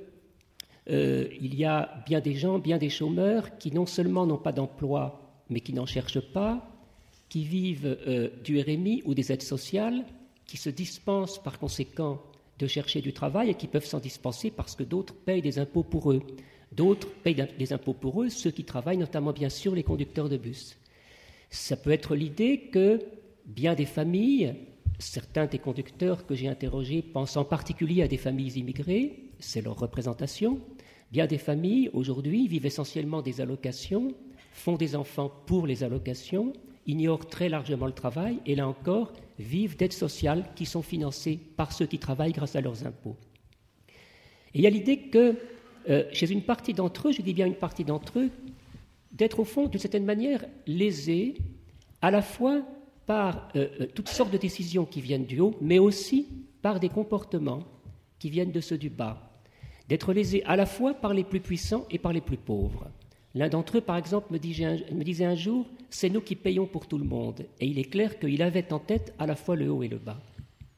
qu'il y a bien des gens, bien des chômeurs qui non seulement n'ont pas d'emploi, mais qui n'en cherchent pas, qui vivent du RMI ou des aides sociales, qui se dispensent par conséquent de chercher du travail et qui peuvent s'en dispenser parce que d'autres payent des impôts pour eux. D'autres payent des impôts pour eux, ceux qui travaillent, notamment bien sûr les conducteurs de bus. Ça peut être l'idée que bien des familles, certains des conducteurs que j'ai interrogés pensent en particulier à des familles immigrées, c'est leur représentation. Bien des familles, aujourd'hui, vivent essentiellement des allocations, font des enfants pour les allocations, ignorent très largement le travail et, là encore, vivent d'aides sociales qui sont financées par ceux qui travaillent grâce à leurs impôts. Et il y a l'idée que, chez une partie d'entre eux, je dis bien une partie d'entre eux, d'être au fond, d'une certaine manière, lésés, à la fois par toutes sortes de décisions qui viennent du haut, mais aussi par des comportements qui viennent de ceux du bas. D'être lésés à la fois par les plus puissants et par les plus pauvres. L'un d'entre eux, par exemple, me disait un jour « c'est nous qui payons pour tout le monde ». Et il est clair qu'il avait en tête à la fois le haut et le bas.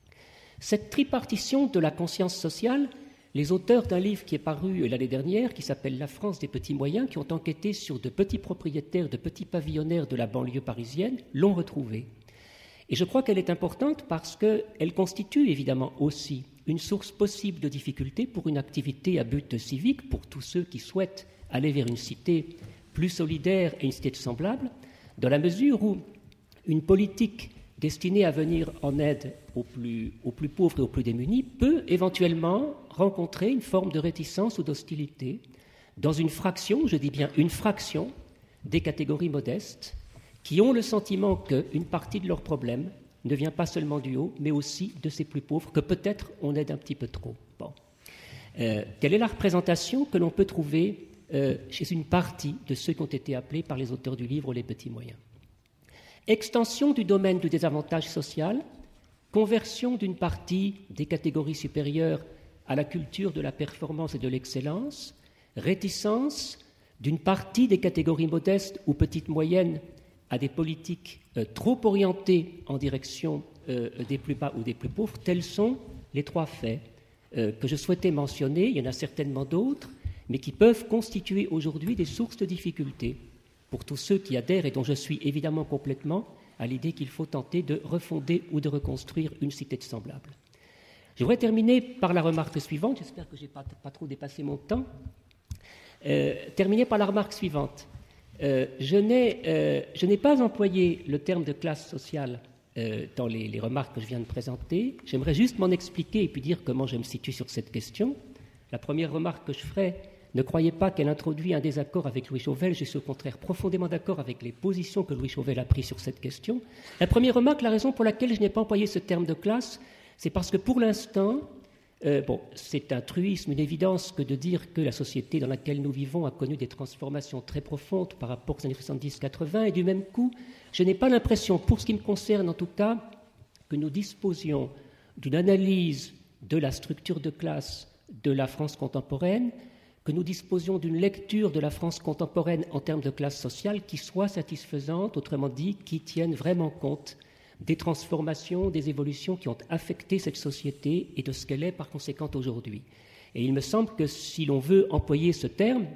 Cette tripartition de la conscience sociale, les auteurs d'un livre qui est paru l'année dernière, qui s'appelle « La France des petits moyens », qui ont enquêté sur de petits propriétaires, de petits pavillonnaires de la banlieue parisienne, l'ont retrouvée. Et je crois qu'elle est importante parce qu'elle constitue évidemment aussi une source possible de difficultés pour une activité à but civique, pour tous ceux qui souhaitent aller vers une cité plus solidaire et une cité semblable, dans la mesure où une politique destinée à venir en aide aux plus pauvres et aux plus démunis peut éventuellement rencontrer une forme de réticence ou d'hostilité dans une fraction, je dis bien une fraction, des catégories modestes qui ont le sentiment qu'une partie de leurs problèmes ne vient pas seulement du haut, mais aussi de ces plus pauvres, que peut-être on aide un petit peu trop. Bon. Quelle est la représentation que l'on peut trouver chez une partie de ceux qui ont été appelés par les auteurs du livre les petits moyens? Extension du domaine du désavantage social, conversion d'une partie des catégories supérieures à la culture de la performance et de l'excellence, réticence d'une partie des catégories modestes ou petites moyennes à des politiques trop orientées en direction des plus bas ou des plus pauvres. Tels sont les trois faits que je souhaitais mentionner. Il y en a certainement d'autres, mais qui peuvent constituer aujourd'hui des sources de difficultés pour tous ceux qui adhèrent, et dont je suis évidemment complètement, à l'idée qu'il faut tenter de refonder ou de reconstruire une cité semblable. Je voudrais terminer par la remarque suivante, j'espère que je n'ai pas trop dépassé mon temps, terminer par la remarque suivante. Je n'ai pas employé le terme de classe sociale dans les remarques que je viens de présenter. J'aimerais juste m'en expliquer et puis dire comment je me situe sur cette question. La première remarque que je ferai, ne croyez pas qu'elle introduit un désaccord avec Louis Chauvel. Je suis au contraire profondément d'accord avec les positions que Louis Chauvel a prises sur cette question. La première remarque, la raison pour laquelle je n'ai pas employé ce terme de classe, c'est parce que pour l'instant, C'est un truisme, une évidence que de dire que la société dans laquelle nous vivons a connu des transformations très profondes par rapport aux années 70-80, et du même coup, je n'ai pas l'impression, pour ce qui me concerne en tout cas, que nous disposions d'une analyse de la structure de classe de la France contemporaine, que nous disposions d'une lecture de la France contemporaine en termes de classe sociale qui soit satisfaisante, autrement dit, qui tienne vraiment compte des transformations, des évolutions qui ont affecté cette société et de ce qu'elle est par conséquent aujourd'hui. Et il me semble que si l'on veut employer ce terme,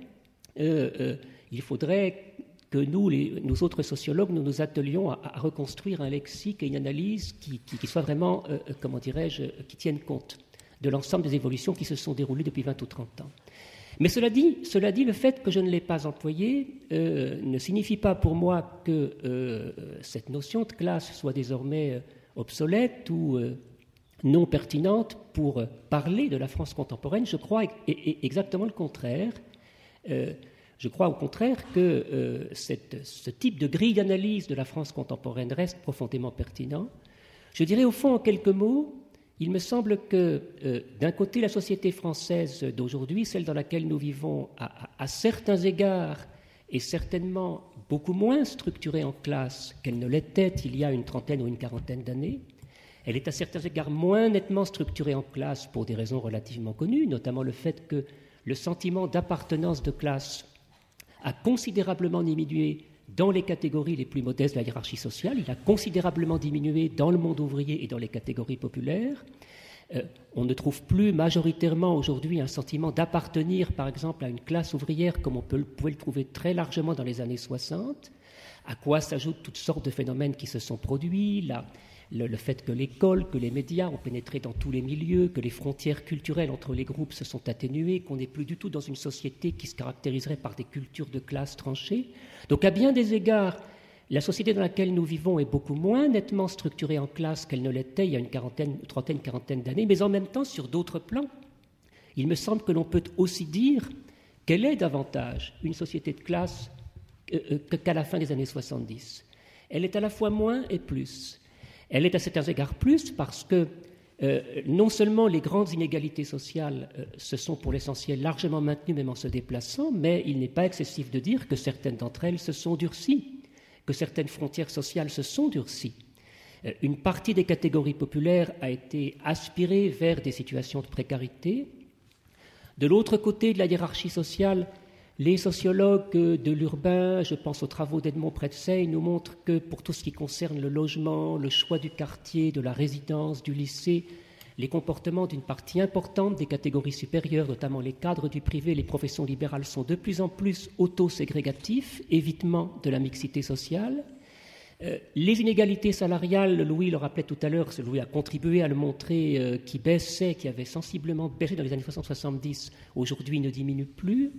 il faudrait que nous autres sociologues, nous nous attelions à reconstruire un lexique et une analyse qui soit vraiment, qui tienne compte de l'ensemble des évolutions qui se sont déroulées depuis 20 ou 30 ans. Mais cela dit, le fait que je ne l'ai pas employé ne signifie pas pour moi que cette notion de classe soit désormais obsolète ou non pertinente pour parler de la France contemporaine. Je crois exactement le contraire. Je crois au contraire que ce type de grille d'analyse de la France contemporaine reste profondément pertinent. Je dirais au fond en quelques mots, il me semble que, d'un côté, la société française d'aujourd'hui, celle dans laquelle nous vivons, à certains égards, est certainement beaucoup moins structurée en classe qu'elle ne l'était il y a une trentaine ou une quarantaine d'années. Elle est à certains égards moins nettement structurée en classe pour des raisons relativement connues, notamment le fait que le sentiment d'appartenance de classe a considérablement diminué dans les catégories les plus modestes de la hiérarchie sociale, il a considérablement diminué dans le monde ouvrier et dans les catégories populaires. On ne trouve plus majoritairement aujourd'hui un sentiment d'appartenir, par exemple, à une classe ouvrière comme on pouvait le trouver très largement dans les années 60, à quoi s'ajoutent toutes sortes de phénomènes qui se sont produits, le fait que l'école, que les médias ont pénétré dans tous les milieux, que les frontières culturelles entre les groupes se sont atténuées, qu'on n'est plus du tout dans une société qui se caractériserait par des cultures de classe tranchées. Donc à bien des égards, la société dans laquelle nous vivons est beaucoup moins nettement structurée en classe qu'elle ne l'était il y a une quarantaine d'années, mais en même temps, sur d'autres plans, il me semble que l'on peut aussi dire qu'elle est davantage une société de classe qu'à la fin des années 70. Elle est à la fois moins et plus. Elle est à certains égards plus parce que non seulement les grandes inégalités sociales se sont pour l'essentiel largement maintenues même en se déplaçant, mais il n'est pas excessif de dire que certaines d'entre elles se sont durcies, que certaines frontières sociales se sont durcies. Une partie des catégories populaires a été aspirée vers des situations de précarité. De l'autre côté de la hiérarchie sociale, les sociologues de l'urbain, je pense aux travaux d'Edmond Pretzeil, nous montrent que pour tout ce qui concerne le logement, le choix du quartier, de la résidence, du lycée, les comportements d'une partie importante des catégories supérieures, notamment les cadres du privé, les professions libérales, sont de plus en plus auto-ségrégatifs, évitement de la mixité sociale. Les inégalités salariales, Louis le rappelait tout à l'heure, Louis a contribué à le montrer, qui baissaient, qui avaient sensiblement baissé dans les années 60-70, aujourd'hui ne diminuent plus.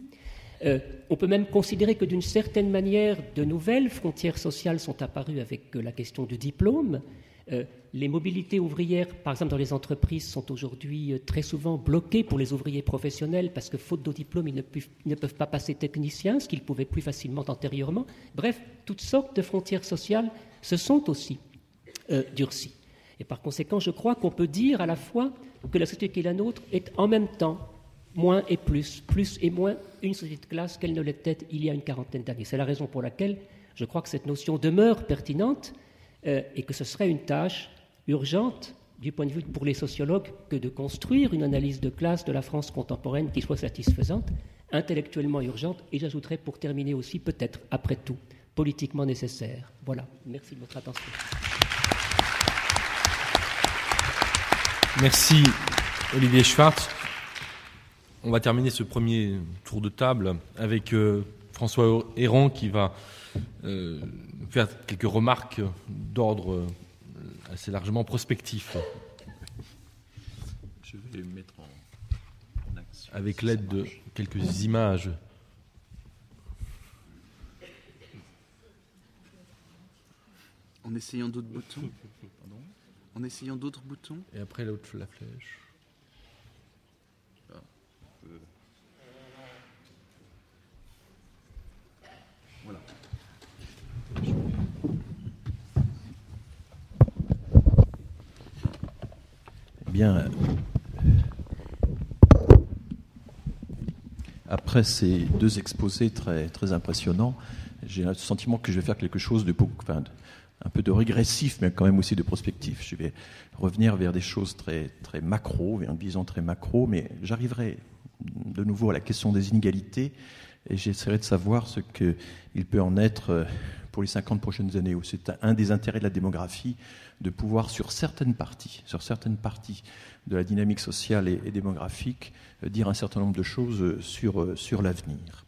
On peut même considérer que d'une certaine manière, de nouvelles frontières sociales sont apparues avec la question du diplôme. Les mobilités ouvrières, par exemple dans les entreprises, sont aujourd'hui très souvent bloquées pour les ouvriers professionnels parce que faute de diplôme, ils ne peuvent pas passer techniciens, ce qu'ils pouvaient plus facilement antérieurement. Bref, toutes sortes de frontières sociales se sont aussi durcies. Et par conséquent, je crois qu'on peut dire à la fois que la société qui est la nôtre est en même temps moins et plus et moins une société de classe qu'elle ne l'était il y a une quarantaine d'années. C'est la raison pour laquelle je crois que cette notion demeure pertinente et que ce serait une tâche urgente du point de vue pour les sociologues que de construire une analyse de classe de la France contemporaine qui soit satisfaisante, intellectuellement urgente et j'ajouterais pour terminer aussi peut-être, après tout, politiquement nécessaire. Voilà, merci de votre attention. Merci Olivier Schwartz. On va terminer ce premier tour de table avec François Héran qui va faire quelques remarques d'ordre assez largement prospectif. Je vais mettre en action. Avec l'aide de quelques images. En essayant d'autres boutons. En essayant d'autres boutons. Et après l'autre, la flèche. Voilà. Bien. après ces deux exposés très, très impressionnants, j'ai le sentiment que je vais faire quelque chose un peu de régressif, mais quand même aussi de prospectif. Je vais revenir vers des choses très, très macro, vers une vision très macro, mais j'arriverai de nouveau à la question des inégalités et j'essaierai de savoir ce qu'il peut en être pour les 50 prochaines années, où c'est un des intérêts de la démographie de pouvoir, sur certaines parties de la dynamique sociale et démographique, dire un certain nombre de choses sur l'avenir.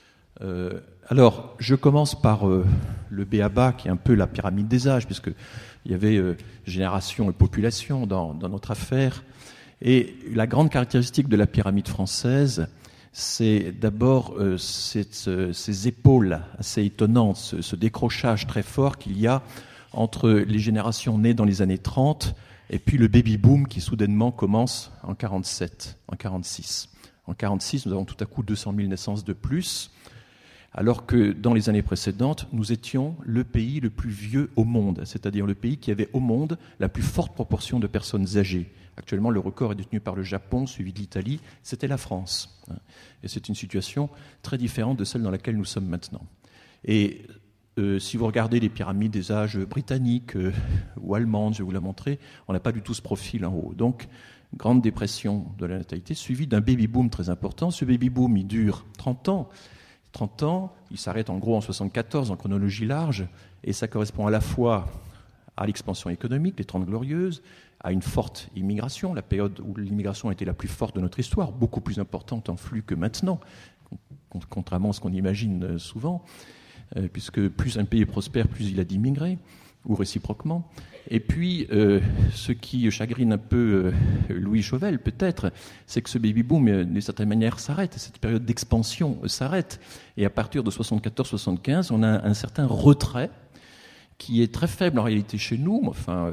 Alors, je commence par le b.a.-ba, qui est un peu la pyramide des âges, puisqu'il y avait génération et population dans notre affaire. Et la grande caractéristique de la pyramide française, c'est d'abord ces épaules assez étonnantes, ce décrochage très fort qu'il y a entre les générations nées dans les années 30 et puis le baby-boom qui soudainement commence en 47, en 46. En 46, nous avons tout à coup 200 000 naissances de plus, alors que dans les années précédentes, nous étions le pays le plus vieux au monde, c'est-à-dire le pays qui avait au monde la plus forte proportion de personnes âgées. Actuellement, le record est détenu par le Japon, suivi de l'Italie, c'était la France. Et c'est une situation très différente de celle dans laquelle nous sommes maintenant. Et si vous regardez les pyramides des âges britanniques ou allemandes, je vais vous la montrer, on n'a pas du tout ce profil en haut. Donc, grande dépression de la natalité, suivie d'un baby-boom très important. Ce baby-boom, il dure 30 ans. 30 ans, il s'arrête en gros en 74, en chronologie large, et ça correspond à la fois à l'expansion économique, les 30 glorieuses, à une forte immigration, la période où l'immigration a été la plus forte de notre histoire, beaucoup plus importante en flux que maintenant, contrairement à ce qu'on imagine souvent, puisque plus un pays est prospère, plus il a d'immigrer, ou réciproquement. Et puis, ce qui chagrine un peu Louis Chauvel, peut-être, c'est que ce baby-boom, d'une certaine manière, s'arrête. Cette période d'expansion s'arrête. Et à partir de 74-75, on a un certain retrait qui est très faible en réalité chez nous,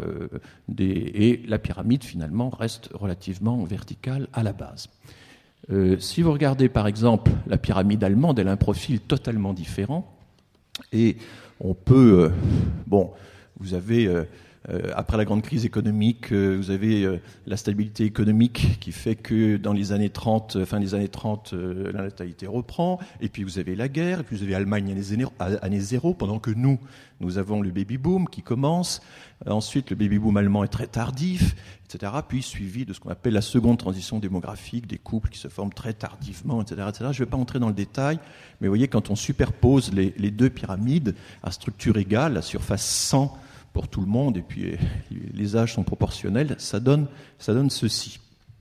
et la pyramide, finalement, reste relativement verticale à la base. Si vous regardez, par exemple, la pyramide allemande, elle a un profil totalement différent. Et on peut... vous avez... après la grande crise économique, vous avez la stabilité économique qui fait que dans les années 30, fin des années 30, la natalité reprend, et puis vous avez la guerre, et puis vous avez Allemagne année zéro, pendant que nous avons le baby-boom qui commence, ensuite le baby-boom allemand est très tardif, etc., puis suivi de ce qu'on appelle la seconde transition démographique, des couples qui se forment très tardivement, etc., etc. Je ne vais pas entrer dans le détail, mais vous voyez, quand on superpose les deux pyramides à structure égale, à surface 100, pour tout le monde, et puis les âges sont proportionnels, ça donne ceci.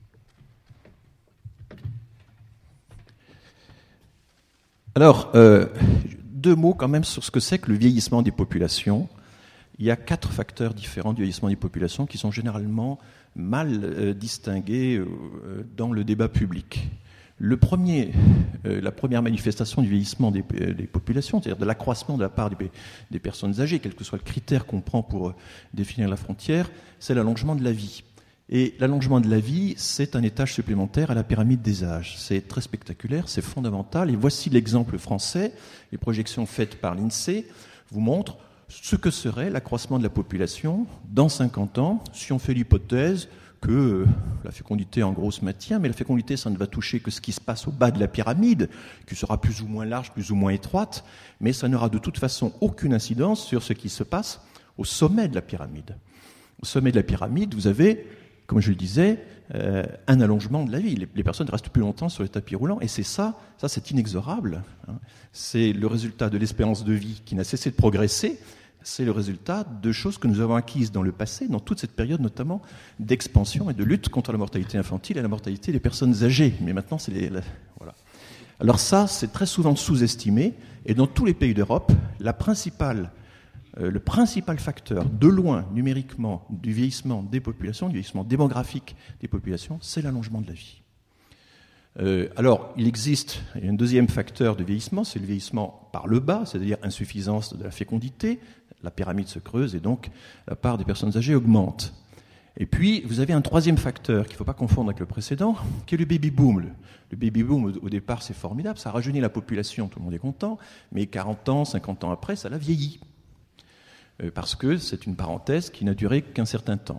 Alors, deux mots quand même sur ce que c'est que le vieillissement des populations. Il y a 4 facteurs différents du vieillissement des populations qui sont généralement mal distingués dans le débat public. La première manifestation du vieillissement des populations, c'est-à-dire de l'accroissement de la part des personnes âgées, quel que soit le critère qu'on prend pour définir la frontière, c'est l'allongement de la vie. Et l'allongement de la vie, c'est un étage supplémentaire à la pyramide des âges. C'est très spectaculaire, c'est fondamental. Et voici l'exemple français. Les projections faites par l'INSEE vous montrent ce que serait l'accroissement de la population dans 50 ans, si on fait l'hypothèse que la fécondité en gros se maintient, mais la fécondité, ça ne va toucher que ce qui se passe au bas de la pyramide, qui sera plus ou moins large, plus ou moins étroite, mais ça n'aura de toute façon aucune incidence sur ce qui se passe au sommet de la pyramide. Au sommet de la pyramide, vous avez, comme je le disais, un allongement de la vie. Les personnes restent plus longtemps sur les tapis roulants, et ça c'est inexorable. C'est le résultat de l'espérance de vie qui n'a cessé de progresser. C'est le résultat de choses que nous avons acquises dans le passé, dans toute cette période notamment d'expansion et de lutte contre la mortalité infantile et la mortalité des personnes âgées. Mais maintenant, voilà. Alors ça, c'est très souvent sous-estimé, et dans tous les pays d'Europe, le principal facteur, de loin, numériquement, du vieillissement des populations, du vieillissement démographique des populations, c'est l'allongement de la vie. Alors, il existe un deuxième facteur de vieillissement, c'est le vieillissement par le bas, c'est-à-dire insuffisance de la fécondité. La pyramide se creuse et donc la part des personnes âgées augmente. Et puis, vous avez un troisième facteur qu'il ne faut pas confondre avec le précédent, qui est le baby-boom. Le baby-boom, au départ, c'est formidable, ça rajeunit la population, tout le monde est content, mais 40 ans, 50 ans après, ça la vieillit. Parce que c'est une parenthèse qui n'a duré qu'un certain temps.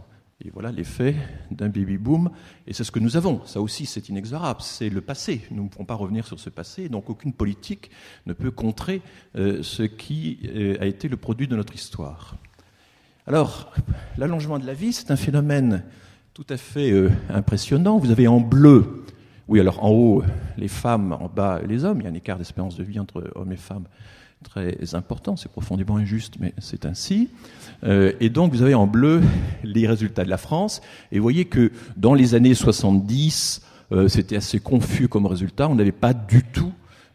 Et voilà l'effet d'un baby-boom. Et c'est ce que nous avons. Ça aussi, c'est inexorable. C'est le passé. Nous ne pouvons pas revenir sur ce passé. Donc, aucune politique ne peut contrer ce qui a été le produit de notre histoire. Alors, l'allongement de la vie, c'est un phénomène tout à fait impressionnant. Vous avez en bleu, oui, alors en haut, les femmes, en bas, les hommes. Il y a un écart d'espérance de vie entre hommes et femmes très important, c'est profondément injuste, mais c'est ainsi. Et donc, vous avez en bleu les résultats de la France, et vous voyez que dans les années 70, c'était assez confus comme résultat, on n'avait pas du tout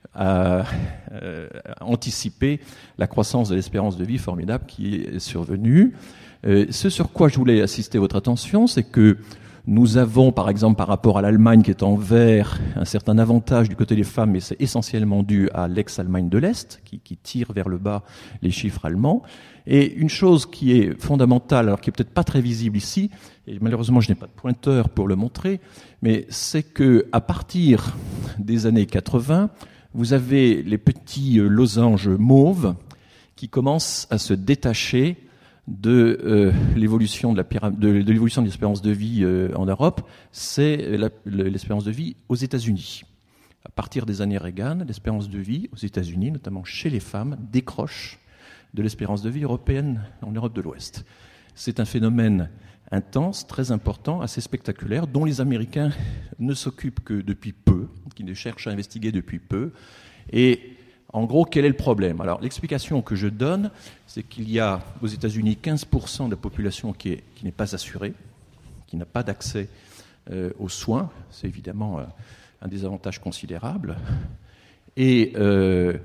anticipé la croissance de l'espérance de vie formidable qui est survenue. Ce sur quoi je voulais assister votre attention, c'est que nous avons, par exemple, par rapport à l'Allemagne qui est en vert, un certain avantage du côté des femmes, mais c'est essentiellement dû à l'ex-Allemagne de l'Est, qui tire vers le bas les chiffres allemands. Et une chose qui est fondamentale, alors qui est peut-être pas très visible ici, et malheureusement je n'ai pas de pointeur pour le montrer, mais c'est que à partir des années 80, vous avez les petits losanges mauves qui commencent à se détacher de l'évolution de l'évolution de l'espérance de vie en Europe, c'est l'espérance de vie aux États-Unis. À partir des années Reagan, l'espérance de vie aux États-Unis, notamment chez les femmes, décroche de l'espérance de vie européenne en Europe de l'Ouest. C'est un phénomène intense, très important, assez spectaculaire, dont les Américains ne s'occupent que depuis peu, qui ne cherchent à investiguer depuis peu. Et en gros, quel est le problème ? Alors, l'explication que je donne, c'est qu'il y a aux États-Unis 15% de la population qui n'est pas assurée, qui n'a pas d'accès aux soins. C'est évidemment un désavantage considérable. Et il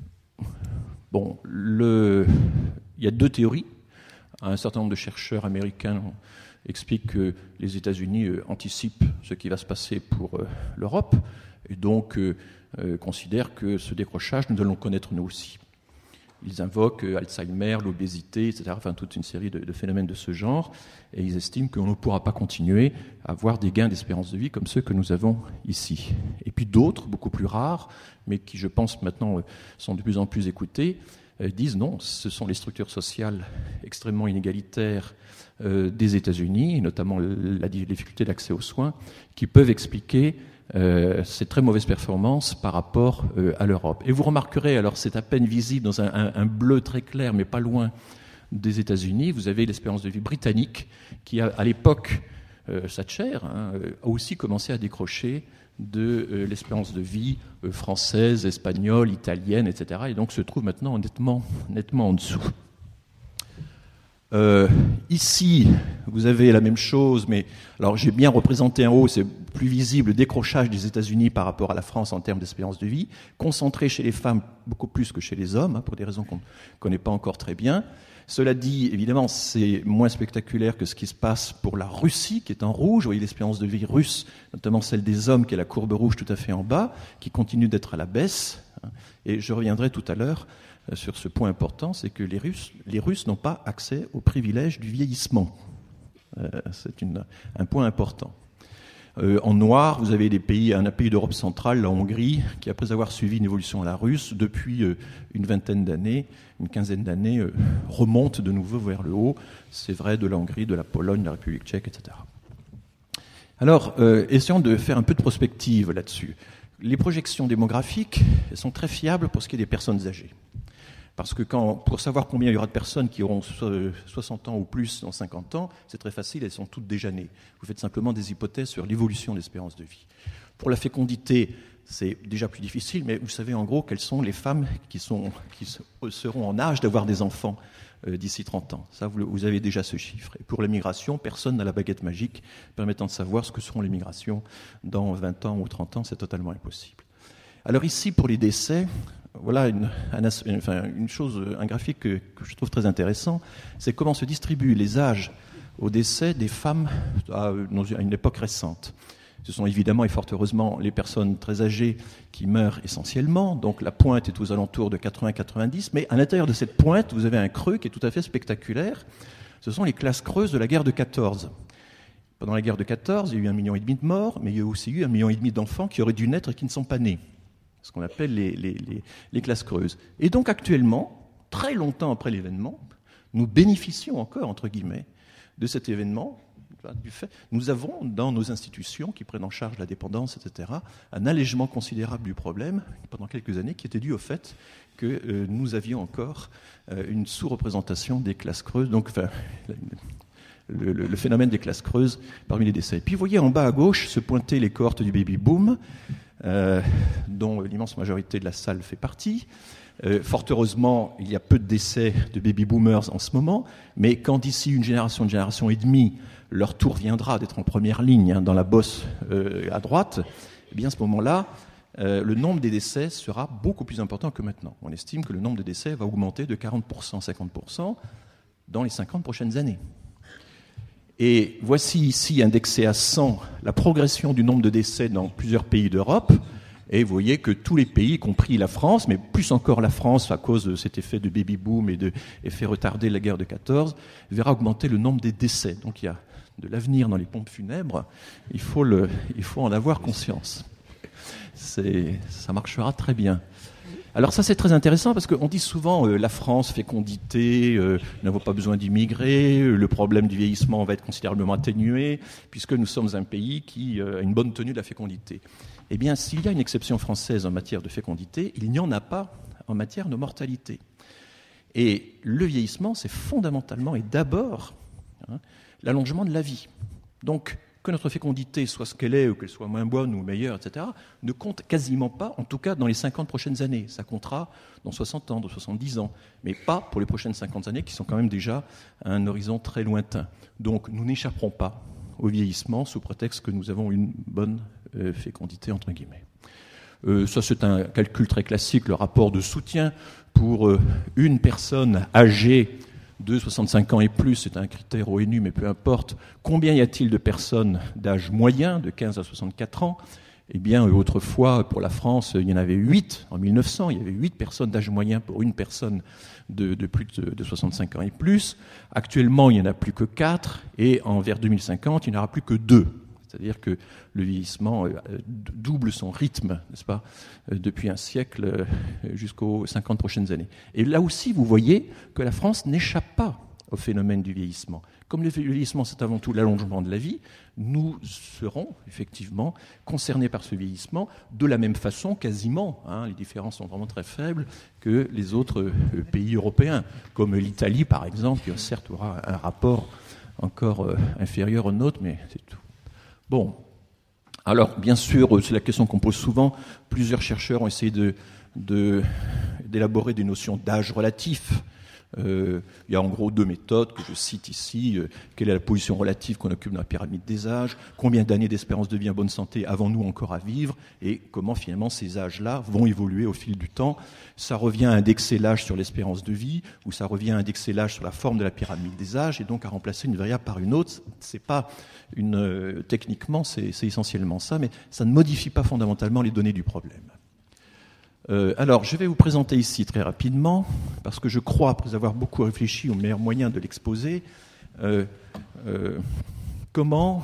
y a deux théories. Un certain nombre de chercheurs américains expliquent que les États-Unis anticipent ce qui va se passer pour l'Europe, et donc considèrent que ce décrochage, nous allons le connaître nous aussi. Ils invoquent Alzheimer, l'obésité, etc., enfin toute une série de phénomènes de ce genre, et ils estiment qu'on ne pourra pas continuer à avoir des gains d'espérance de vie comme ceux que nous avons ici. Et puis d'autres, beaucoup plus rares, mais qui, je pense, maintenant sont de plus en plus écoutés, disent non, ce sont les structures sociales extrêmement inégalitaires des États-Unis, et notamment la difficulté d'accès aux soins, qui peuvent expliquer ces très mauvaises performances par rapport à l'Europe. Et vous remarquerez, alors c'est à peine visible dans un bleu très clair, mais pas loin des États-Unis, vous avez l'espérance de vie britannique qui, à l'époque Thatcher, a aussi commencé à décrocher de l'espérance de vie française, espagnole, italienne, etc. Et donc se trouve maintenant nettement en dessous. Ici, vous avez la même chose, mais alors j'ai bien représenté en haut, c'est plus visible, le décrochage des États-Unis par rapport à la France en termes d'espérance de vie, concentré chez les femmes beaucoup plus que chez les hommes, pour des raisons qu'on ne connaît pas encore très bien. Cela dit, évidemment, c'est moins spectaculaire que ce qui se passe pour la Russie, qui est en rouge. Vous voyez l'espérance de vie russe, notamment celle des hommes, qui est la courbe rouge tout à fait en bas, qui continue d'être à la baisse. Et je reviendrai tout à l'heure sur ce point important, c'est que les Russes n'ont pas accès au privilège du vieillissement. C'est un point important. En noir, vous avez un pays d'Europe centrale, la Hongrie, qui, après avoir suivi une évolution à la russe, depuis une quinzaine d'années, remonte de nouveau vers le haut. C'est vrai de la Hongrie, de la Pologne, de la République tchèque, etc. Alors, essayons de faire un peu de prospective là-dessus. Les projections démographiques sont très fiables pour ce qui est des personnes âgées. Parce que pour savoir combien il y aura de personnes qui auront 60 ans ou plus dans 50 ans, c'est très facile, elles sont toutes déjà nées. Vous faites simplement des hypothèses sur l'évolution de l'espérance de vie. Pour la fécondité, c'est déjà plus difficile, mais vous savez en gros quelles sont les femmes qui seront en âge d'avoir des enfants d'ici 30 ans. Ça, vous avez déjà ce chiffre. Et pour la migration, personne n'a la baguette magique permettant de savoir ce que seront les migrations dans 20 ans ou 30 ans, c'est totalement impossible. Alors ici, pour les décès, voilà un graphique que je trouve très intéressant, c'est comment se distribuent les âges au décès des femmes à une époque récente. Ce sont évidemment et fort heureusement les personnes très âgées qui meurent essentiellement, donc la pointe est aux alentours de 80-90, mais à l'intérieur de cette pointe, vous avez un creux qui est tout à fait spectaculaire. Ce sont les classes creuses de la guerre de 14. Pendant la guerre de 14, il y a eu 1,5 million de morts, mais il y a aussi eu 1,5 million d'enfants qui auraient dû naître et qui ne sont pas nés. Ce qu'on appelle les classes creuses. Et donc actuellement, très longtemps après l'événement, nous bénéficions encore, entre guillemets, de cet événement, Nous avons dans nos institutions qui prennent en charge la dépendance, etc., un allègement considérable du problème pendant quelques années qui était dû au fait que nous avions encore une sous-représentation des classes creuses, donc le phénomène des classes creuses parmi les décès. Puis vous voyez en bas à gauche se pointer les cohortes du baby-boom, dont l'immense majorité de la salle fait partie. Fort heureusement, il y a peu de décès de baby-boomers en ce moment, mais quand d'ici une génération et demie, leur tour viendra d'être en première ligne dans la bosse à droite, eh bien à ce moment-là, le nombre des décès sera beaucoup plus important que maintenant. On estime que le nombre de décès va augmenter de 40%, 50% dans les 50 prochaines années. Et voici ici indexé à 100 la progression du nombre de décès dans plusieurs pays d'Europe. Et vous voyez que tous les pays, y compris la France, mais plus encore la France à cause de cet effet de baby-boom et de effet retardé de la guerre de 14, verra augmenter le nombre des décès. Donc il y a de l'avenir dans les pompes funèbres, il faut en avoir conscience. Ça marchera très bien. Alors ça c'est très intéressant parce qu'on dit souvent la France, fécondité, n'a pas besoin d'immigrer, le problème du vieillissement va être considérablement atténué puisque nous sommes un pays qui a une bonne tenue de la fécondité. Eh bien, s'il y a une exception française en matière de fécondité, il n'y en a pas en matière de mortalité. Et le vieillissement, c'est fondamentalement et d'abord l'allongement de la vie. Donc, que notre fécondité soit ce qu'elle est, ou qu'elle soit moins bonne ou meilleure, etc., ne compte quasiment pas, en tout cas dans les 50 prochaines années. Ça comptera dans 60 ans, dans 70 ans, mais pas pour les prochaines 50 années qui sont quand même déjà à un horizon très lointain. Donc, nous n'échapperons pas au vieillissement sous prétexte que nous avons une bonne fécondité, entre guillemets. Ça, c'est un calcul très classique, le rapport de soutien pour une personne âgée de 65 ans et plus, c'est un critère ONU, mais peu importe. Combien y a-t-il de personnes d'âge moyen, de 15 à 64 ans ? Eh bien, autrefois, pour la France, il y en avait 8. En 1900, il y avait 8 personnes d'âge moyen pour une personne de plus de 65 ans et plus. Actuellement, il n'y en a plus que 4. Et vers 2050, il n'y en aura plus que 2. C'est-à-dire que le vieillissement double son rythme, n'est-ce pas, depuis un siècle jusqu'aux 50 prochaines années. Et là aussi, vous voyez que la France n'échappe pas au phénomène du vieillissement. Comme le vieillissement, c'est avant tout l'allongement de la vie, nous serons effectivement concernés par ce vieillissement de la même façon, quasiment, les différences sont vraiment très faibles, que les autres pays européens, comme l'Italie par exemple, qui certes aura un rapport encore inférieur au nôtre, mais c'est tout. Bon, alors bien sûr, c'est la question qu'on pose souvent. Plusieurs chercheurs ont essayé d'élaborer des notions d'âge relatif. Il y a en gros 2 méthodes que je cite ici. Quelle est la position relative qu'on occupe dans la pyramide des âges ? Combien d'années d'espérance de vie en bonne santé avons-nous encore à vivre ? Et comment finalement ces âges-là vont évoluer au fil du temps ? Ça revient à indexer l'âge sur l'espérance de vie, ou ça revient à indexer l'âge sur la forme de la pyramide des âges, et donc à remplacer une variable par une autre. C'est pas techniquement, c'est essentiellement ça, mais ça ne modifie pas fondamentalement les données du problème. Alors, je vais vous présenter ici très rapidement, parce que je crois, après avoir beaucoup réfléchi au meilleur moyen de l'exposer, comment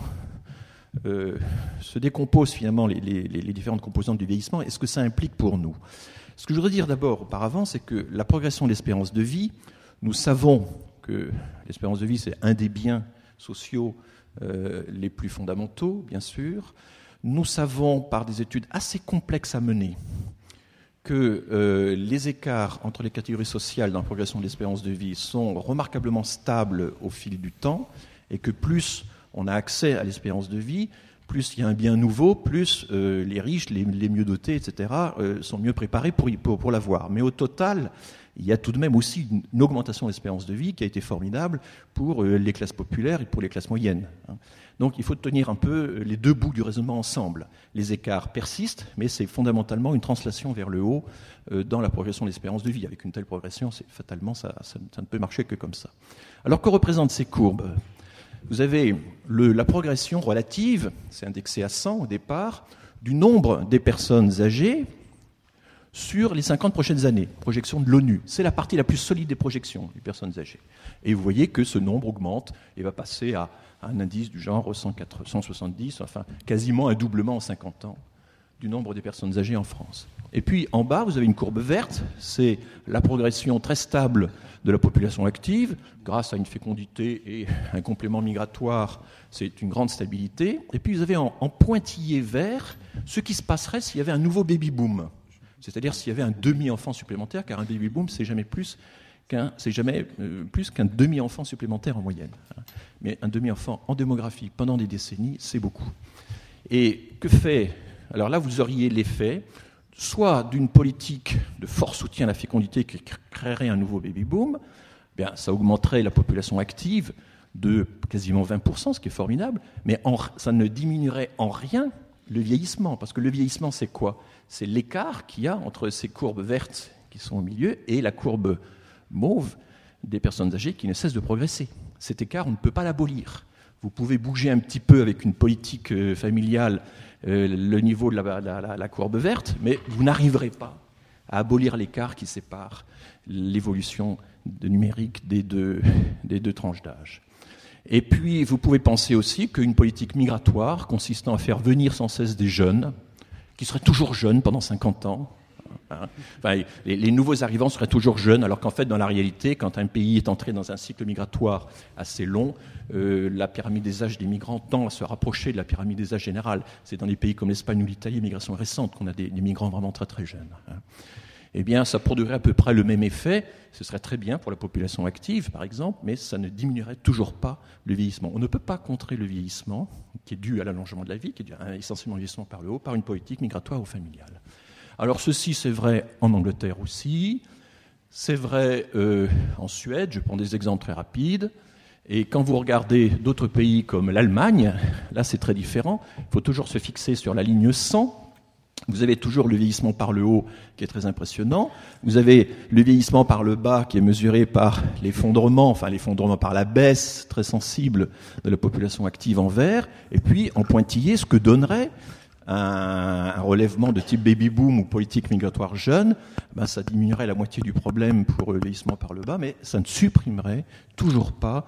se décomposent finalement les différentes composantes du vieillissement et ce que ça implique pour nous. Ce que je voudrais dire d'abord auparavant, c'est que la progression de l'espérance de vie, nous savons que l'espérance de vie, c'est un des biens sociaux les plus fondamentaux, bien sûr. Nous savons, par des études assez complexes à mener, que les écarts entre les catégories sociales dans la progression de l'espérance de vie sont remarquablement stables au fil du temps, et que plus on a accès à l'espérance de vie, plus il y a un bien nouveau, plus les riches, les mieux dotés, etc., sont mieux préparés pour l'avoir. Mais au total, il y a tout de même aussi une augmentation de l'espérance de vie qui a été formidable pour les classes populaires et pour les classes moyennes. Donc il faut tenir un peu les deux bouts du raisonnement ensemble. Les écarts persistent, mais c'est fondamentalement une translation vers le haut dans la progression de l'espérance de vie. Avec une telle progression, fatalement, ça ne peut marcher que comme ça. Alors que représentent ces courbes ? Vous avez la progression relative, c'est indexé à 100 au départ, du nombre des personnes âgées sur les 50 prochaines années, projection de l'ONU. C'est la partie la plus solide des projections des personnes âgées. Et vous voyez que ce nombre augmente et va passer à un indice du genre 170, enfin quasiment un doublement en 50 ans du nombre des personnes âgées en France. Et puis en bas, vous avez une courbe verte, c'est la progression très stable de la population active, grâce à une fécondité et un complément migratoire, c'est une grande stabilité. Et puis vous avez en pointillé vert ce qui se passerait s'il y avait un nouveau baby-boom, c'est-à-dire s'il y avait un demi-enfant supplémentaire, car un baby-boom, c'est jamais plus qu'un demi-enfant supplémentaire en moyenne. Mais un demi-enfant en démographie pendant des décennies, c'est beaucoup. Et que fait... Alors là, vous auriez l'effet soit d'une politique de fort soutien à la fécondité qui créerait un nouveau baby-boom, bien, ça augmenterait la population active de quasiment 20%, ce qui est formidable, mais ça ne diminuerait en rien le vieillissement. Parce que le vieillissement, c'est quoi ? C'est l'écart qu'il y a entre ces courbes vertes qui sont au milieu et la courbe mauve des personnes âgées qui ne cessent de progresser. Cet écart, on ne peut pas l'abolir. Vous pouvez bouger un petit peu avec une politique familiale le niveau de la courbe verte, mais vous n'arriverez pas à abolir l'écart qui sépare l'évolution numérique des deux tranches d'âge. Et puis, vous pouvez penser aussi qu'une politique migratoire consistant à faire venir sans cesse des jeunes, qui seraient toujours jeunes pendant 50 ans, enfin, les nouveaux arrivants seraient toujours jeunes, alors qu'en fait, dans la réalité, quand un pays est entré dans un cycle migratoire assez long, la pyramide des âges des migrants tend à se rapprocher de la pyramide des âges générale. C'est dans des pays comme l'Espagne ou l'Italie, migration récente, qu'on a des migrants vraiment très très jeunes. Eh bien, ça produirait à peu près le même effet. Ce serait très bien pour la population active, par exemple, mais ça ne diminuerait toujours pas le vieillissement. On ne peut pas contrer le vieillissement, qui est dû à l'allongement de la vie, qui est dû essentiellement au vieillissement par le haut, par une politique migratoire ou familiale. Alors ceci, c'est vrai en Angleterre aussi, c'est vrai en Suède, je prends des exemples très rapides, et quand vous regardez d'autres pays comme l'Allemagne, là c'est très différent, il faut toujours se fixer sur la ligne 100, vous avez toujours le vieillissement par le haut qui est très impressionnant, vous avez le vieillissement par le bas qui est mesuré par l'effondrement par la baisse très sensible de la population active en vert, et puis en pointillé ce que donnerait un relèvement de type baby-boom ou politique migratoire jeune, ben ça diminuerait la moitié du problème pour le vieillissement par le bas, mais ça ne supprimerait toujours pas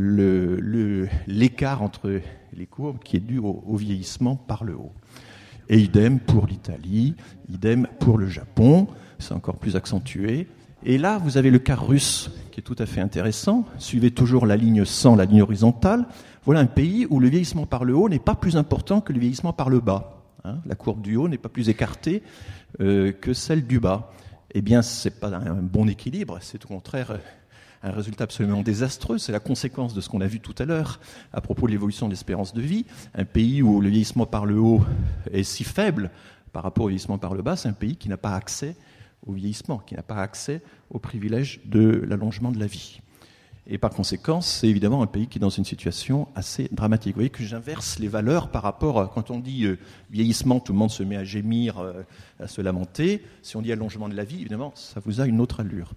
l'écart entre les courbes qui est dû au vieillissement par le haut. Et idem pour l'Italie, idem pour le Japon, c'est encore plus accentué. Et là, vous avez le cas russe, qui est tout à fait intéressant. Suivez toujours la ligne 100, la ligne horizontale. Voilà un pays où le vieillissement par le haut n'est pas plus important que le vieillissement par le bas. La courbe du haut n'est pas plus écartée que celle du bas. Eh bien, ce n'est pas un bon équilibre, c'est au contraire un résultat absolument désastreux. C'est la conséquence de ce qu'on a vu tout à l'heure à propos de l'évolution de l'espérance de vie. Un pays où le vieillissement par le haut est si faible par rapport au vieillissement par le bas, c'est un pays qui n'a pas accès au vieillissement, qui n'a pas accès au privilège de l'allongement de la vie. Et par conséquent, c'est évidemment un pays qui est dans une situation assez dramatique. Vous voyez que j'inverse les valeurs par rapport à, quand on dit vieillissement, tout le monde se met à gémir, à se lamenter. Si on dit allongement de la vie, évidemment, ça vous a une autre allure.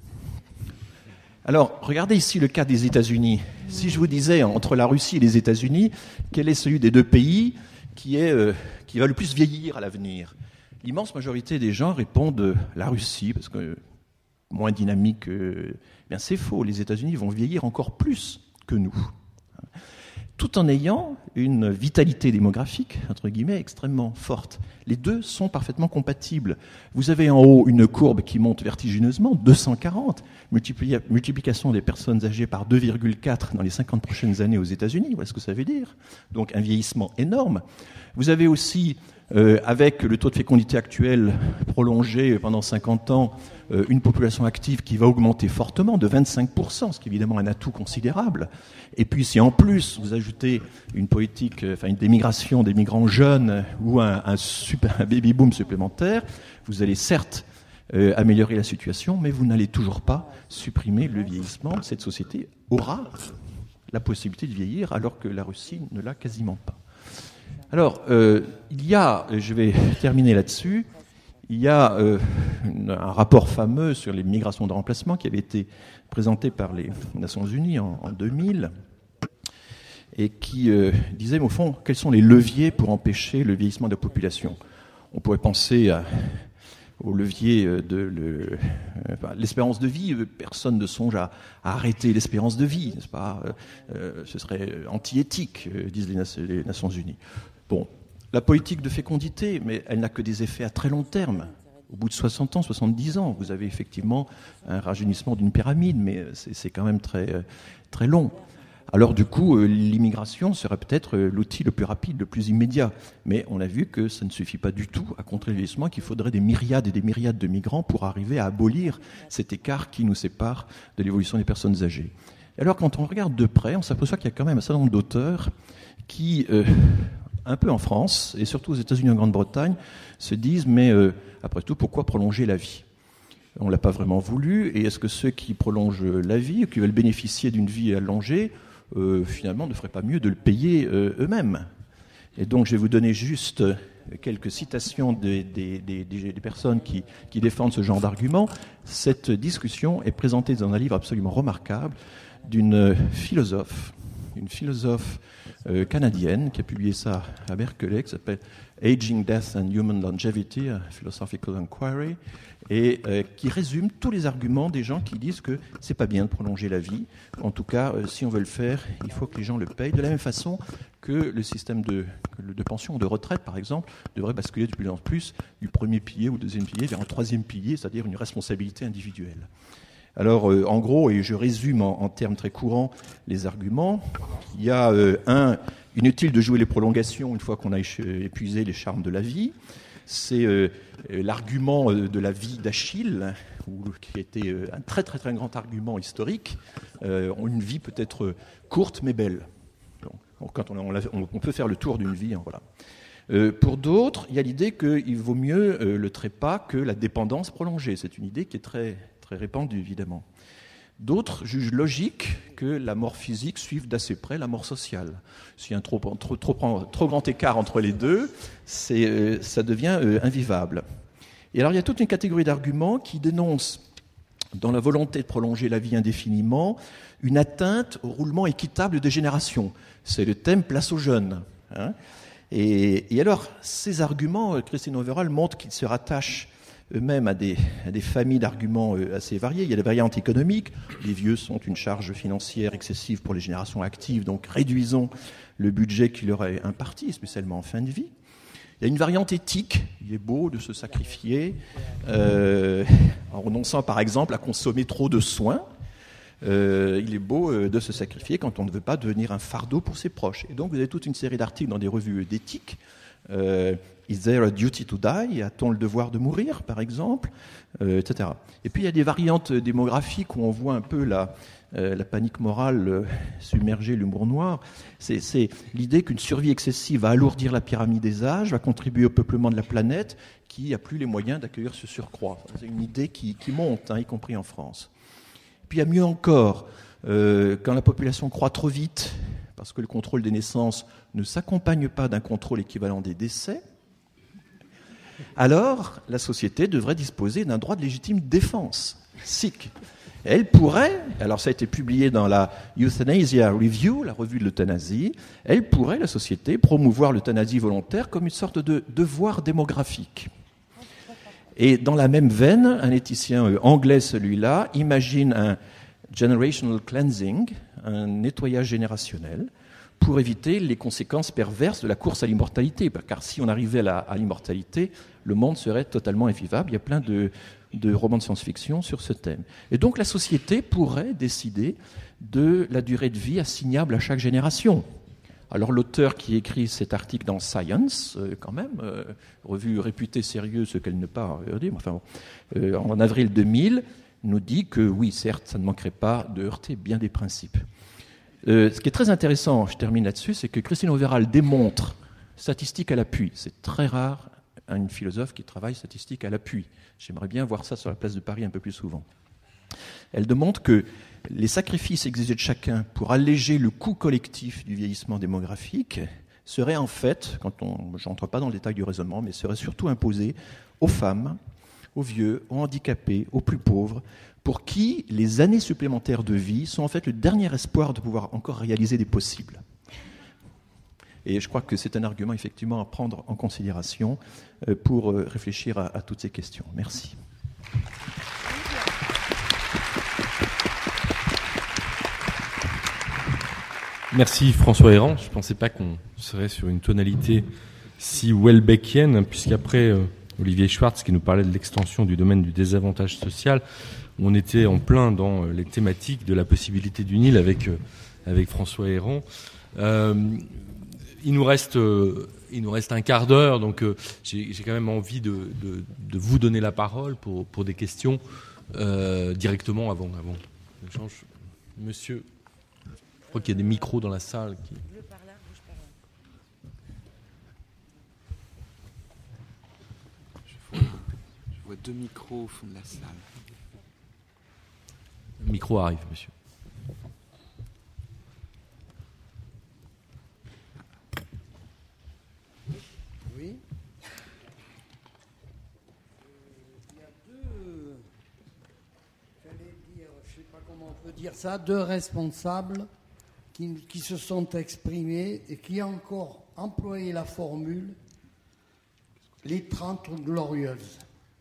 Alors, regardez ici le cas des États-Unis. Si je vous disais, entre la Russie et les États-Unis, quel est celui des deux pays qui va le plus vieillir à l'avenir ? L'immense majorité des gens répondent la Russie, parce que moins dynamique. Bien, c'est faux. Les États-Unis vont vieillir encore plus que nous, tout en ayant une vitalité démographique, entre guillemets, extrêmement forte. Les deux sont parfaitement compatibles. Vous avez en haut une courbe qui monte vertigineusement, 240, multiplication des personnes âgées par 2,4 dans les 50 prochaines années aux États-Unis. Voilà ce que ça veut dire. Donc un vieillissement énorme. Vous avez aussi, avec le taux de fécondité actuel prolongé pendant 50 ans, une population active qui va augmenter fortement de 25%, ce qui est évidemment un atout considérable. Et puis si en plus vous ajoutez une politique, une démigration des migrants jeunes ou un baby-boom supplémentaire, vous allez certes améliorer la situation, mais vous n'allez toujours pas supprimer le vieillissement. Cette société aura la possibilité de vieillir alors que la Russie ne l'a quasiment pas. Alors, il y a, je vais terminer là-dessus, il y a un rapport fameux sur les migrations de remplacement qui avait été présenté par les Nations Unies en 2000 et qui disait, au fond, quels sont les leviers pour empêcher le vieillissement de la population. On pourrait penser au levier de l'espérance de vie. Personne ne songe à arrêter l'espérance de vie, n'est-ce pas ? Ce serait anti-éthique, disent les Nations Unies. Bon, la politique de fécondité, mais elle n'a que des effets à très long terme. Au bout de 60 ans, 70 ans, vous avez effectivement un rajeunissement d'une pyramide, mais c'est quand même très, très long. Alors du coup, l'immigration serait peut-être l'outil le plus rapide, le plus immédiat. Mais on a vu que ça ne suffit pas du tout à contrer le vieillissement, qu'il faudrait des myriades et des myriades de migrants pour arriver à abolir cet écart qui nous sépare de l'évolution des personnes âgées. Et alors quand on regarde de près, on s'aperçoit qu'il y a quand même un certain nombre d'auteurs qui, un peu en France, et surtout aux États-Unis et en Grande-Bretagne, se disent « mais après tout, pourquoi prolonger la vie ?» On ne l'a pas vraiment voulu, et est-ce que ceux qui prolongent la vie, ou qui veulent bénéficier d'une vie allongée, finalement ne feraient pas mieux de le payer eux-mêmes? Et donc je vais vous donner juste quelques citations des personnes qui défendent ce genre d'argument. Cette discussion est présentée dans un livre absolument remarquable d'une philosophe canadienne qui a publié ça à Berkeley, qui s'appelle Aging, Death and Human Longevity, a Philosophical Inquiry, et qui résume tous les arguments des gens qui disent que c'est pas bien de prolonger la vie. En tout cas, si on veut le faire, il faut que les gens le payent. De la même façon que le système de pension ou de retraite, par exemple, devrait basculer de plus en plus du premier pilier ou deuxième pilier vers un troisième pilier, c'est-à-dire une responsabilité individuelle. Alors, en gros, et je résume en termes très courants les arguments, il y a inutile de jouer les prolongations une fois qu'on a épuisé les charmes de la vie. C'est l'argument de la vie d'Achille, qui était un très très très grand argument historique. Une vie peut être courte mais belle. Donc, quand on peut faire le tour d'une vie, hein, voilà. Pour d'autres, il y a l'idée qu'il vaut mieux le trépas que la dépendance prolongée. C'est une idée qui est très très répandue, évidemment. D'autres jugent logique que la mort physique suive d'assez près la mort sociale. S'il y a un trop grand écart entre les deux, ça devient invivable. Et alors il y a toute une catégorie d'arguments qui dénoncent, dans la volonté de prolonger la vie indéfiniment, une atteinte au roulement équitable des générations. C'est le thème place aux jeunes. Hein. Et alors ces arguments, Christine Overall montre qu'ils se rattachent eux-mêmes à des familles d'arguments assez variés. Il y a des variantes économiques. Les vieux sont une charge financière excessive pour les générations actives, donc réduisons le budget qui leur est imparti, spécialement en fin de vie. Il y a une variante éthique. Il est beau de se sacrifier en renonçant, par exemple, à consommer trop de soins. Il est beau de se sacrifier quand on ne veut pas devenir un fardeau pour ses proches. Et donc, vous avez toute une série d'articles dans des revues d'éthique. Is there a duty to die? A-t-on le devoir de mourir, par exemple, etc. Et puis il y a des variantes démographiques où on voit un peu la panique morale submerger l'humour noir. C'est l'idée qu'une survie excessive va alourdir la pyramide des âges, va contribuer au peuplement de la planète, qui n'a plus les moyens d'accueillir ce surcroît. C'est une idée qui monte, y compris en France. Puis il y a mieux encore, quand la population croît trop vite, parce que le contrôle des naissances ne s'accompagne pas d'un contrôle équivalent des décès, alors la société devrait disposer d'un droit de légitime défense, SIC. Elle pourrait, alors ça a été publié dans la Euthanasia Review, la revue de l'euthanasie, elle pourrait, la société, promouvoir l'euthanasie volontaire comme une sorte de devoir démographique. Et dans la même veine, un éthicien anglais, celui-là, imagine un generational cleansing, un nettoyage générationnel, pour éviter les conséquences perverses de la course à l'immortalité. Car si on arrivait à l'immortalité, le monde serait totalement invivable. Il y a plein de romans de science-fiction sur ce thème. Et donc la société pourrait décider de la durée de vie assignable à chaque génération. Alors l'auteur qui écrit cet article dans Science, quand même, revue réputée sérieuse, ce qu'elle ne pas dire, enfin, en avril 2000, nous dit que oui, certes, ça ne manquerait pas de heurter bien des principes. Ce qui est très intéressant, je termine là-dessus, c'est que Christine Overall démontre, statistique à l'appui, c'est très rare une philosophe qui travaille statistique à l'appui. J'aimerais bien voir ça sur la place de Paris un peu plus souvent. Elle démontre que les sacrifices exigés de chacun pour alléger le coût collectif du vieillissement démographique seraient en fait, je n'entre pas dans le détail du raisonnement, mais seraient surtout imposés aux femmes, aux vieux, aux handicapés, aux plus pauvres, pour qui les années supplémentaires de vie sont en fait le dernier espoir de pouvoir encore réaliser des possibles. Et je crois que c'est un argument effectivement à prendre en considération pour réfléchir à toutes ces questions. Merci. Merci François Héran. Je ne pensais pas qu'on serait sur une tonalité si Welbeckienne, puisqu'après Olivier Schwartz qui nous parlait de l'extension du domaine du désavantage social, on était en plein dans les thématiques de la possibilité du Nil avec François Héran. Il nous reste un quart d'heure, donc j'ai quand même envie de vous donner la parole pour des questions directement avant l'échange. Monsieur, je crois qu'il y a des micros dans la salle. Je vois 2 micros au fond de la salle. Le micro arrive, monsieur. Oui. Il y a deux, j'allais dire, je ne sais pas comment on peut dire ça, 2 responsables qui se sont exprimés et qui ont encore employé la formule les 30 glorieuses.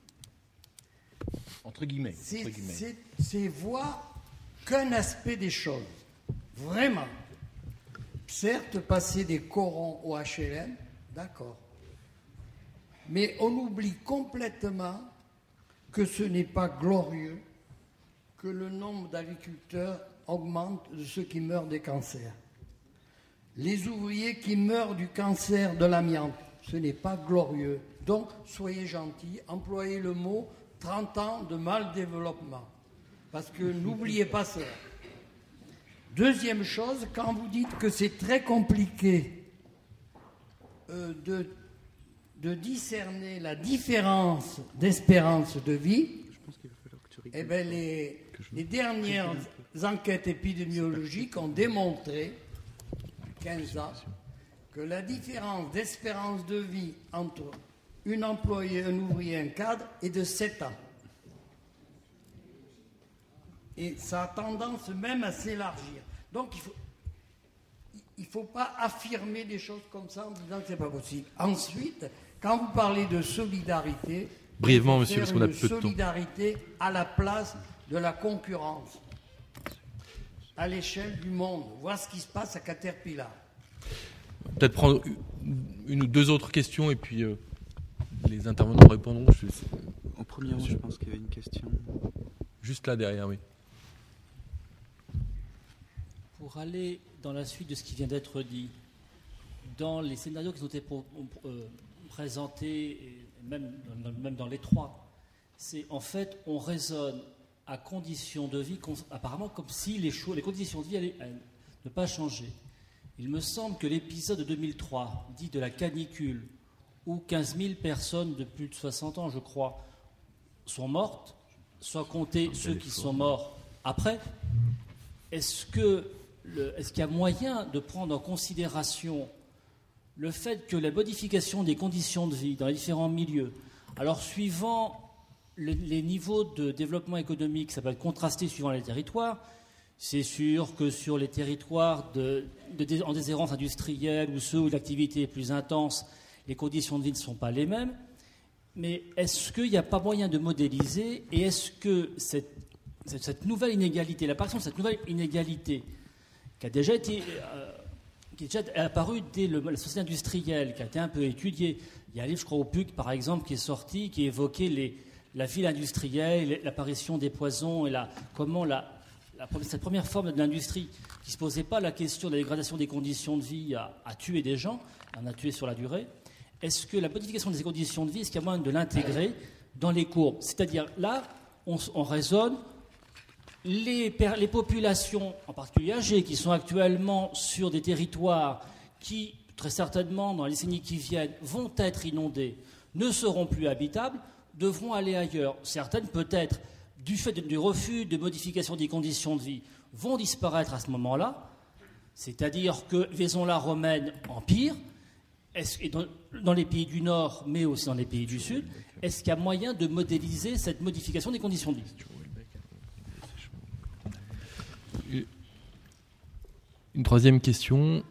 Entre guillemets. C'est voir qu'un aspect des choses. Vraiment. Certes, passer des corons au HLM, d'accord. Mais on oublie complètement que ce n'est pas glorieux que le nombre d'agriculteurs augmente de ceux qui meurent des cancers. Les ouvriers qui meurent du cancer de l'amiante, ce n'est pas glorieux. Donc, soyez gentils, employez le mot 30 ans de mal développement. Parce que n'oubliez pas cela. Deuxième chose, quand vous dites que c'est très compliqué de discerner la différence d'espérance de vie, eh bien les dernières enquêtes épidémiologiques ont démontré, 15 ans, que la différence d'espérance de vie entre un employé, un ouvrier, un cadre est de 7 ans. Et ça a tendance même à s'élargir. Donc il faut pas affirmer des choses comme ça en disant que c'est pas possible. Ensuite, quand vous parlez de solidarité, brièvement, monsieur, parce qu'on a peu de temps. Solidarité à la place de la concurrence, à l'échelle du monde. Voir ce qui se passe à Caterpillar. Peut-être prendre une ou 2 autres questions et puis les intervenants répondront. En premier rang, je pense qu'il y avait une question. Juste là derrière, oui. Pour aller dans la suite de ce qui vient d'être dit, dans les scénarios qui ont été présentés, et même dans les 3, c'est en fait, on raisonne à conditions de vie, apparemment comme si les conditions de vie allaient ne pas changer. Il me semble que l'épisode de 2003, dit de la canicule, où 15 000 personnes de plus de 60 ans, je crois, sont mortes, soit compter ceux qui sont morts après, est-ce qu'il y a moyen de prendre en considération le fait que la modification des conditions de vie dans les différents milieux, alors suivant les niveaux de développement économique, ça peut être contrasté suivant les territoires. C'est sûr que sur les territoires en déshérence industrielle ou ceux où l'activité est plus intense, les conditions de vie ne sont pas les mêmes. Mais est-ce qu'il n'y a pas moyen de modéliser et est-ce que cette nouvelle inégalité, l'apparition de cette nouvelle inégalité qui a déjà apparu dès la société industrielle, qui a été un peu étudiée. Il y a un livre, je crois, au PUC, par exemple, qui est sorti, qui évoquait la ville industrielle, l'apparition des poisons et comment cette première forme de l'industrie qui ne se posait pas la question de la dégradation des conditions de vie a tué des gens, en a tué sur la durée. Est-ce que la modification des conditions de vie, est-ce qu'il y a moyen de l'intégrer dans les courbes ? C'est-à-dire, là, on raisonne les populations, en particulier âgées, qui sont actuellement sur des territoires qui, très certainement, dans les décennies qui viennent, vont être inondées, ne seront plus habitables, devront aller ailleurs. Certaines, peut-être, du fait du refus de modification des conditions de vie, vont disparaître à ce moment-là. C'est-à-dire que Vaison-la-Romaine empire, et dans les pays du Nord, mais aussi dans les pays du Sud, est-ce qu'il y a moyen de modéliser cette modification des conditions de vie ? Une troisième question.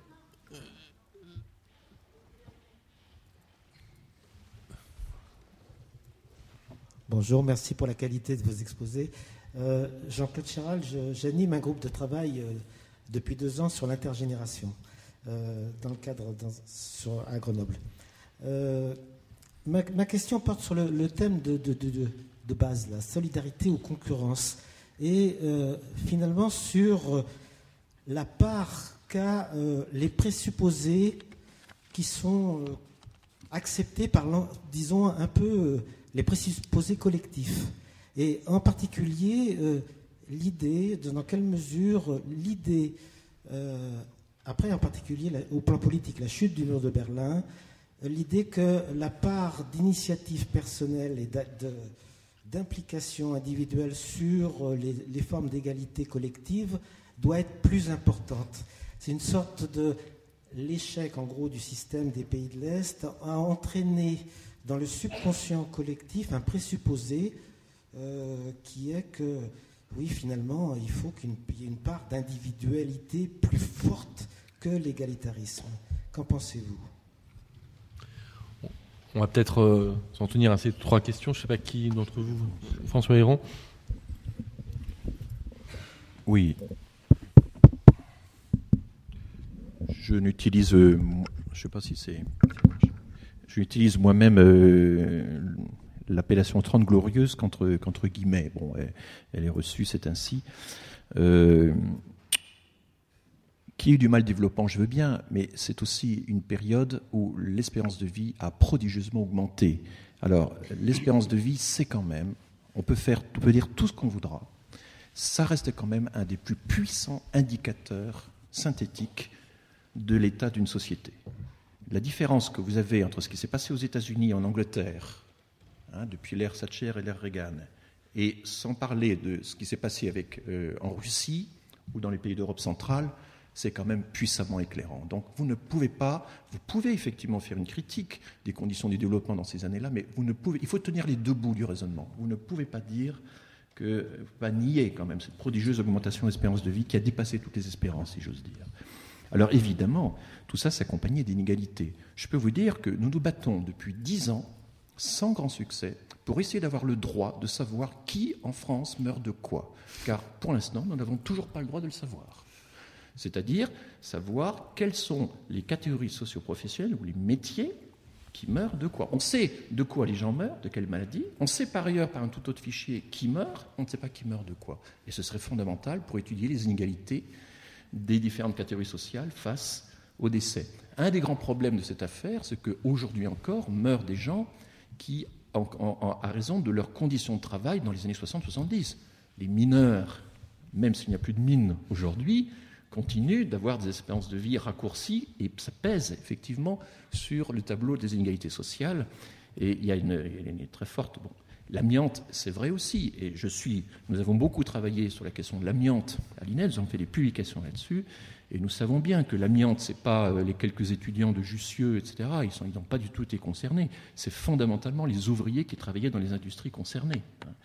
Bonjour, merci pour la qualité de vos exposés. Jean-Claude Chéral, j'anime un groupe de travail depuis 2 ans sur l'intergénération, dans le cadre à Grenoble. Ma question porte sur le thème de base, la solidarité ou concurrence, et finalement sur la part qu'a les présupposés qui sont acceptés par, disons, un peu les présupposés collectifs. Et en particulier, l'idée, dans quelle mesure l'idée, après en particulier au plan politique, la chute du mur de Berlin, l'idée que la part d'initiative personnelle et d'implication individuelle sur les formes d'égalité collective doit être plus importante. C'est une sorte de... L'échec, en gros, du système des pays de l'Est a entraîné dans le subconscient collectif un présupposé qui est que, oui, finalement, il faut qu'il y ait une part d'individualité plus forte que l'égalitarisme. Qu'en pensez-vous ? On va peut-être s'en tenir à ces 3 questions. Je ne sais pas qui d'entre vous, François Héron. Oui. Je n'utilise, je ne sais pas si c'est... J'utilise moi-même l'appellation 30 glorieuses qu'entre guillemets. Bon, elle est reçue, c'est ainsi. Qui eu du mal développant, je veux bien, mais c'est aussi une période où l'espérance de vie a prodigieusement augmenté. Alors, l'espérance de vie, c'est quand même, on peut dire tout ce qu'on voudra, ça reste quand même un des plus puissants indicateurs synthétiques de l'état d'une société. La différence que vous avez entre ce qui s'est passé aux États-Unis et en Angleterre, depuis l'ère Thatcher et l'ère Reagan, et sans parler de ce qui s'est passé en Russie ou dans les pays d'Europe centrale, c'est quand même puissamment éclairant. Donc vous pouvez effectivement faire une critique des conditions du développement dans ces années-là, mais il faut tenir les 2 bouts du raisonnement. Vous ne pouvez pas nier quand même cette prodigieuse augmentation de l'espérance de vie qui a dépassé toutes les espérances, si j'ose dire. Alors évidemment, tout ça s'accompagnait d'inégalités. Je peux vous dire que nous nous battons depuis 10 ans, sans grand succès, pour essayer d'avoir le droit de savoir qui en France meurt de quoi. Car pour l'instant, nous n'avons toujours pas le droit de le savoir. C'est-à-dire savoir quelles sont les catégories socio-professionnelles ou les métiers qui meurent de quoi. On sait de quoi les gens meurent, de quelle maladie. On sait par ailleurs, par un tout autre fichier, qui meurt. On ne sait pas qui meurt de quoi. Et ce serait fondamental pour étudier les inégalités des différentes catégories sociales face au décès. Un des grands problèmes de cette affaire, c'est qu'aujourd'hui encore, meurent des gens qui, à raison de leurs conditions de travail dans les années 60-70. Les mineurs, même s'il n'y a plus de mines aujourd'hui, continuent d'avoir des espérances de vie raccourcies et ça pèse effectivement sur le tableau des inégalités sociales. Et il y a une très forte... Bon, l'amiante, c'est vrai aussi. Et nous avons beaucoup travaillé sur la question de l'amiante à l'INED, nous avons fait des publications là-dessus. Et nous savons bien que l'amiante, ce n'est pas les quelques étudiants de Jussieu, etc. Ils n'ont pas du tout été concernés. C'est fondamentalement les ouvriers qui travaillaient dans les industries concernées.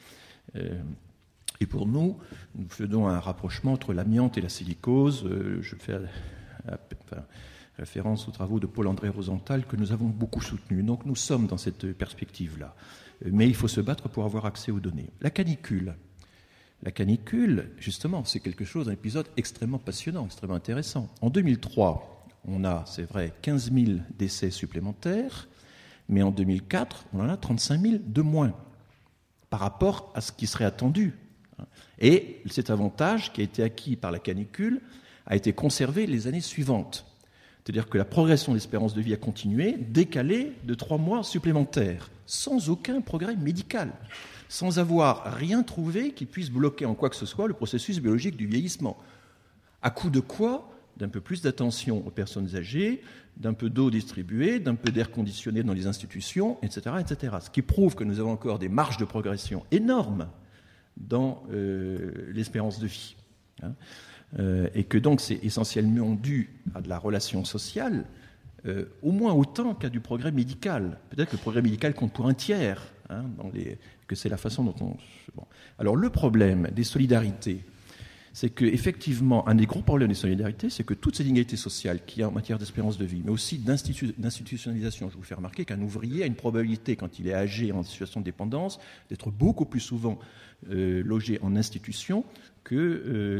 Et pour nous faisons un rapprochement entre l'amiante et la silicose. Je fais référence aux travaux de Paul-André Rosenthal que nous avons beaucoup soutenus. Donc nous sommes dans cette perspective-là. Mais il faut se battre pour avoir accès aux données. La canicule, justement, c'est quelque chose, un épisode extrêmement passionnant, extrêmement intéressant. En 2003, on a, c'est vrai, 15 000 décès supplémentaires, mais en 2004, on en a 35 000 de moins par rapport à ce qui serait attendu. Et cet avantage qui a été acquis par la canicule a été conservé les années suivantes. C'est-à-dire que la progression de l'espérance de vie a continué, décalée de 3 mois supplémentaires, sans aucun progrès médical, sans avoir rien trouvé qui puisse bloquer en quoi que ce soit le processus biologique du vieillissement. À coup de quoi ? D'un peu plus d'attention aux personnes âgées, d'un peu d'eau distribuée, d'un peu d'air conditionné dans les institutions, etc., etc. Ce qui prouve que nous avons encore des marges de progression énormes dans l'espérance de vie. Et que donc c'est essentiellement dû à de la relation sociale, au moins autant qu'à du progrès médical. Peut-être que le progrès médical compte pour un tiers, que c'est la façon dont on... Bon. Alors le problème des solidarités, c'est qu'effectivement, un des gros problèmes des solidarités, c'est que toutes ces inégalités sociales qu'il y a en matière d'espérance de vie, mais aussi d'institutionnalisation, je vous fais remarquer qu'un ouvrier a une probabilité, quand il est âgé en situation de dépendance, d'être beaucoup plus souvent logé en institution que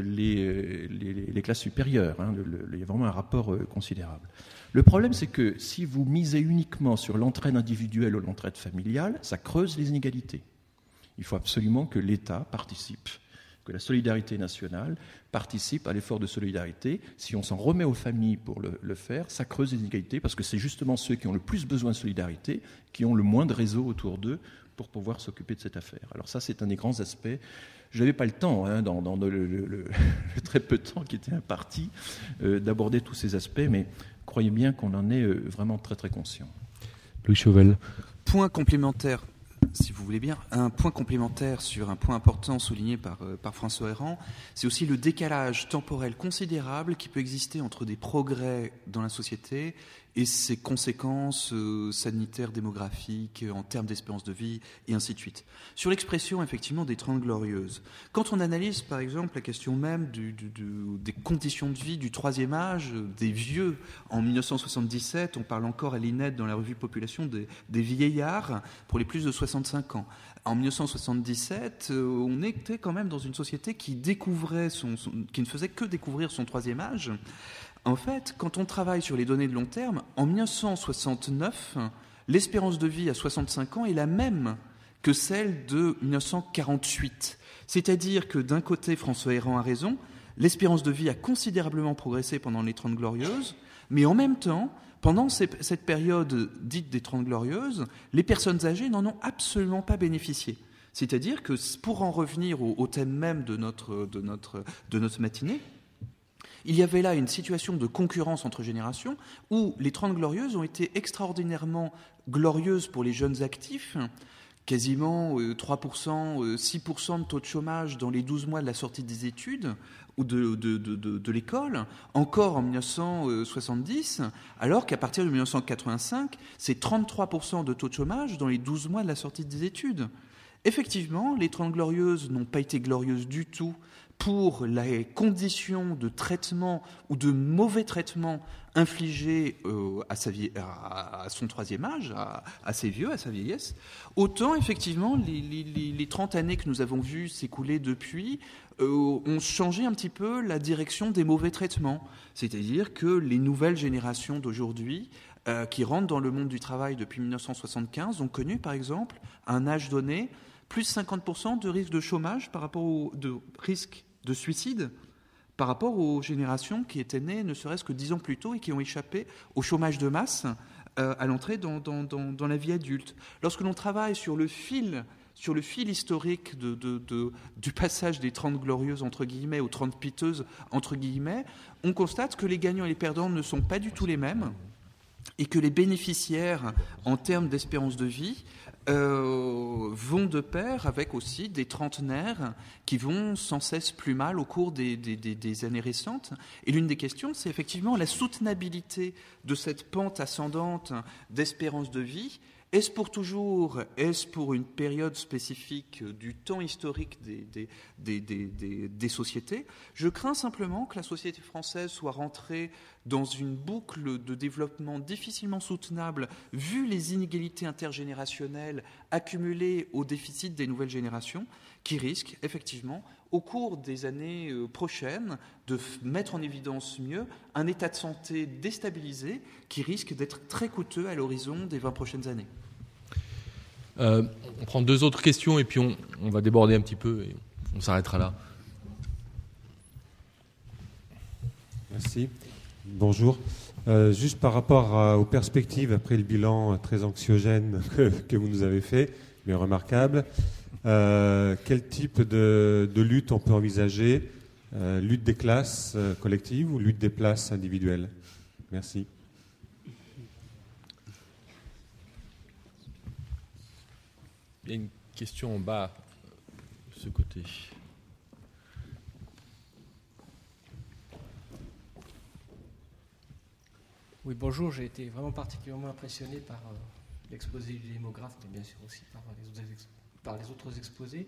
les classes supérieures. Il y a vraiment un rapport considérable. Le problème, c'est que si vous misez uniquement sur l'entraide individuelle ou l'entraide familiale, ça creuse les inégalités. Il faut absolument que l'État participe, que la solidarité nationale participe à l'effort de solidarité. Si on s'en remet aux familles pour le faire, ça creuse les inégalités, parce que c'est justement ceux qui ont le plus besoin de solidarité qui ont le moins de réseau autour d'eux pour pouvoir s'occuper de cette affaire. Alors ça, c'est un des grands aspects. Je n'avais pas le temps, dans le très peu de temps qui était imparti, d'aborder tous ces aspects, mais croyez bien qu'on en est vraiment très très conscient. Louis Chauvel. Point complémentaire, si vous voulez bien, un point complémentaire sur un point important souligné par François Héran, c'est aussi le décalage temporel considérable qui peut exister entre des progrès dans la société et ses conséquences sanitaires, démographiques, en termes d'espérance de vie, et ainsi de suite. Sur l'expression, effectivement, des 30 glorieuses, quand on analyse, par exemple, la question même des conditions de vie du troisième âge, des vieux, en 1977, on parle encore à l'INED dans la revue Population des vieillards pour les plus de 65 ans. En 1977, on était quand même dans une société qui découvrait qui ne faisait que découvrir son troisième âge. En fait, quand on travaille sur les données de long terme, en 1969, l'espérance de vie à 65 ans est la même que celle de 1948. C'est-à-dire que d'un côté, François Héran a raison, l'espérance de vie a considérablement progressé pendant les 30 Glorieuses, mais en même temps, pendant cette période dite des 30 Glorieuses, les personnes âgées n'en ont absolument pas bénéficié. C'est-à-dire que, pour en revenir au thème même de notre matinée, il y avait là une situation de concurrence entre générations où les 30 Glorieuses ont été extraordinairement glorieuses pour les jeunes actifs, quasiment 3%, 6% de taux de chômage dans les 12 mois de la sortie des études ou de l'école, encore en 1970, alors qu'à partir de 1985, c'est 33% de taux de chômage dans les 12 mois de la sortie des études. Effectivement, les 30 Glorieuses n'ont pas été glorieuses du tout pour les conditions de traitement ou de mauvais traitement infligés à son troisième âge, à ses vieux, à sa vieillesse. Autant, effectivement, les 30 années que nous avons vues s'écouler depuis ont changé un petit peu la direction des mauvais traitements. C'est-à-dire que les nouvelles générations d'aujourd'hui, qui rentrent dans le monde du travail depuis 1975, ont connu, par exemple, à un âge donné, plus 50% de risque de chômage par rapport de risque de suicide par rapport aux générations qui étaient nées ne serait-ce que 10 ans plus tôt et qui ont échappé au chômage de masse à l'entrée dans la vie adulte. Lorsque l'on travaille sur le fil historique du passage des 30 glorieuses, entre guillemets, aux 30 piteuses, entre guillemets, on constate que les gagnants et les perdants ne sont pas du tout les mêmes et que les bénéficiaires, en termes d'espérance de vie, vont de pair avec aussi des trentenaires qui vont sans cesse plus mal au cours des années récentes. Et l'une des questions, c'est effectivement la soutenabilité de cette pente ascendante d'espérance de vie. Est-ce pour toujours? Est-ce pour une période spécifique du temps historique des sociétés? Je crains simplement que la société française soit rentrée dans une boucle de développement difficilement soutenable, vu les inégalités intergénérationnelles accumulées au déficit des nouvelles générations, qui risquent effectivement, au cours des années prochaines, de mettre en évidence mieux un état de santé déstabilisé qui risque d'être très coûteux à l'horizon des 20 prochaines années. On prend deux autres questions et puis on va déborder un petit peu et on s'arrêtera là. Merci. Bonjour. Juste par rapport aux perspectives après le bilan très anxiogène que vous nous avez fait, mais remarquable, quel type de lutte on peut envisager? Lutte des classes collectives ou lutte des places individuelles? Merci. Il y a une question en bas, de ce côté. Oui, bonjour. J'ai été vraiment particulièrement impressionné par l'exposé du démographe, mais bien sûr aussi par les autres exposés.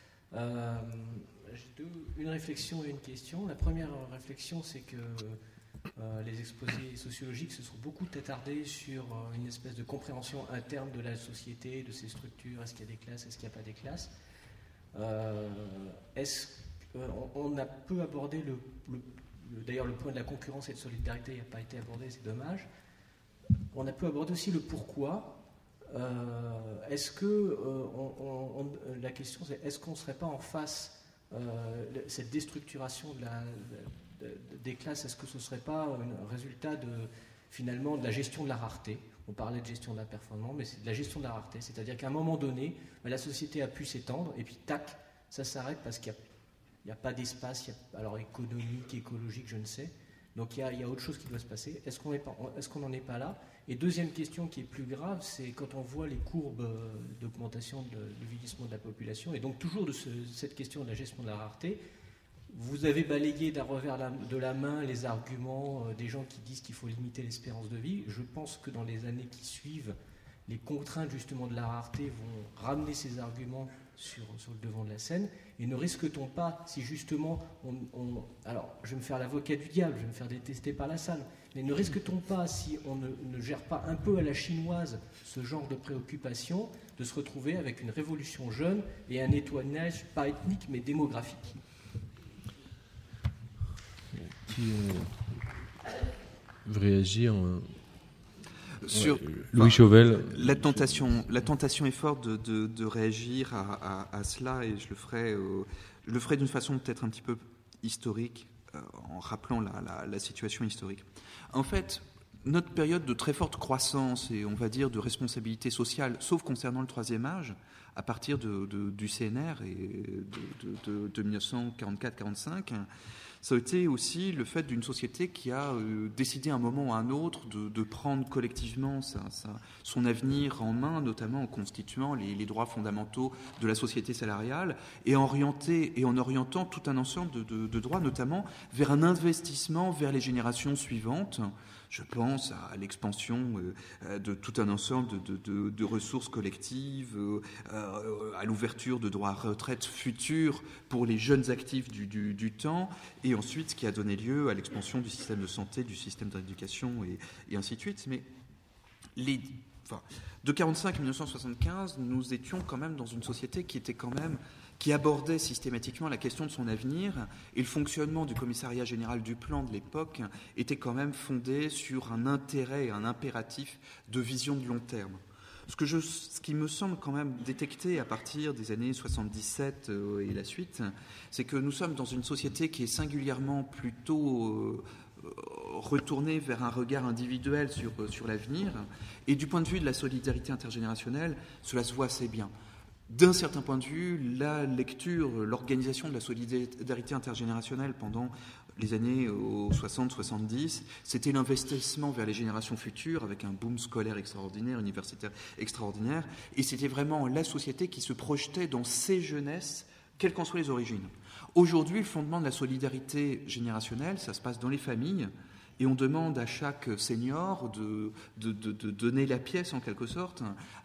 J'ai une réflexion et une question. La première réflexion, c'est que les exposés sociologiques se sont beaucoup attardés sur une espèce de compréhension interne de la société, de ses structures. Est-ce qu'il y a des classes, est-ce qu'il n'y a pas des classes? on a peu abordé d'ailleurs le point de la concurrence et de solidarité n'a pas été abordé, c'est dommage. On a peu abordé aussi le pourquoi. Est-ce que la question c'est est-ce qu'on ne serait pas en face cette déstructuration des classes, est-ce que ce ne serait pas un résultat finalement de la gestion de la rareté? On parlait de gestion de la performance, mais c'est de la gestion de la rareté, c'est-à-dire qu'à un moment donné, la société a pu s'étendre et puis tac, ça s'arrête parce qu'il n'y a pas d'espace, alors économique, écologique, je ne sais. Donc il y a autre chose qui doit se passer. Est-ce qu'on n'en est pas là? Et deuxième question qui est plus grave, c'est quand on voit les courbes d'augmentation du vieillissement de la population, et donc toujours de cette question de la gestion de la rareté, vous avez balayé d'un revers de la main les arguments des gens qui disent qu'il faut limiter l'espérance de vie. Je pense que dans les années qui suivent, les contraintes justement de la rareté vont ramener ces arguments sur le devant de la scène. Et ne risque-t-on pas, si justement alors je vais me faire l'avocat du diable, je vais me faire détester par la salle, mais ne risque-t-on pas, si on ne gère pas un peu à la chinoise ce genre de préoccupation, de se retrouver avec une révolution jeune et un nettoyage pas ethnique mais démographique? Qui veut réagir sur Louis Chauvel. La tentation est forte de réagir à cela, et je le ferai d'une façon peut-être un petit peu historique, en rappelant la situation historique. En fait, notre période de très forte croissance et on va dire de responsabilité sociale, sauf concernant le troisième âge, à partir du CNR et de 1944-45, ça a été aussi le fait d'une société qui a décidé à un moment ou à un autre de prendre collectivement son avenir en main, notamment en constituant les droits fondamentaux de la société salariale et en orientant tout un ensemble de droits, notamment vers un investissement vers les générations suivantes. Je pense à l'expansion de tout un ensemble de ressources collectives, à l'ouverture de droits à retraite futurs pour les jeunes actifs du temps, et ensuite ce qui a donné lieu à l'expansion du système de santé, du système d'éducation et ainsi de suite. Mais de 1945 à 1975, nous étions quand même dans une société qui abordait systématiquement la question de son avenir, et le fonctionnement du commissariat général du plan de l'époque était quand même fondé sur un intérêt et un impératif de vision de long terme. Ce qui me semble quand même détecter à partir des années 77 et la suite, c'est que nous sommes dans une société qui est singulièrement plutôt retournée vers un regard individuel sur l'avenir, et du point de vue de la solidarité intergénérationnelle, cela se voit assez bien. D'un certain point de vue, l'organisation de la solidarité intergénérationnelle pendant les années 60-70, c'était l'investissement vers les générations futures avec un boom scolaire extraordinaire, universitaire extraordinaire, et c'était vraiment la société qui se projetait dans ses jeunesses, quelles qu'en soient les origines. Aujourd'hui, le fondement de la solidarité générationnelle, ça se passe dans les familles, et on demande à chaque senior de donner la pièce, en quelque sorte,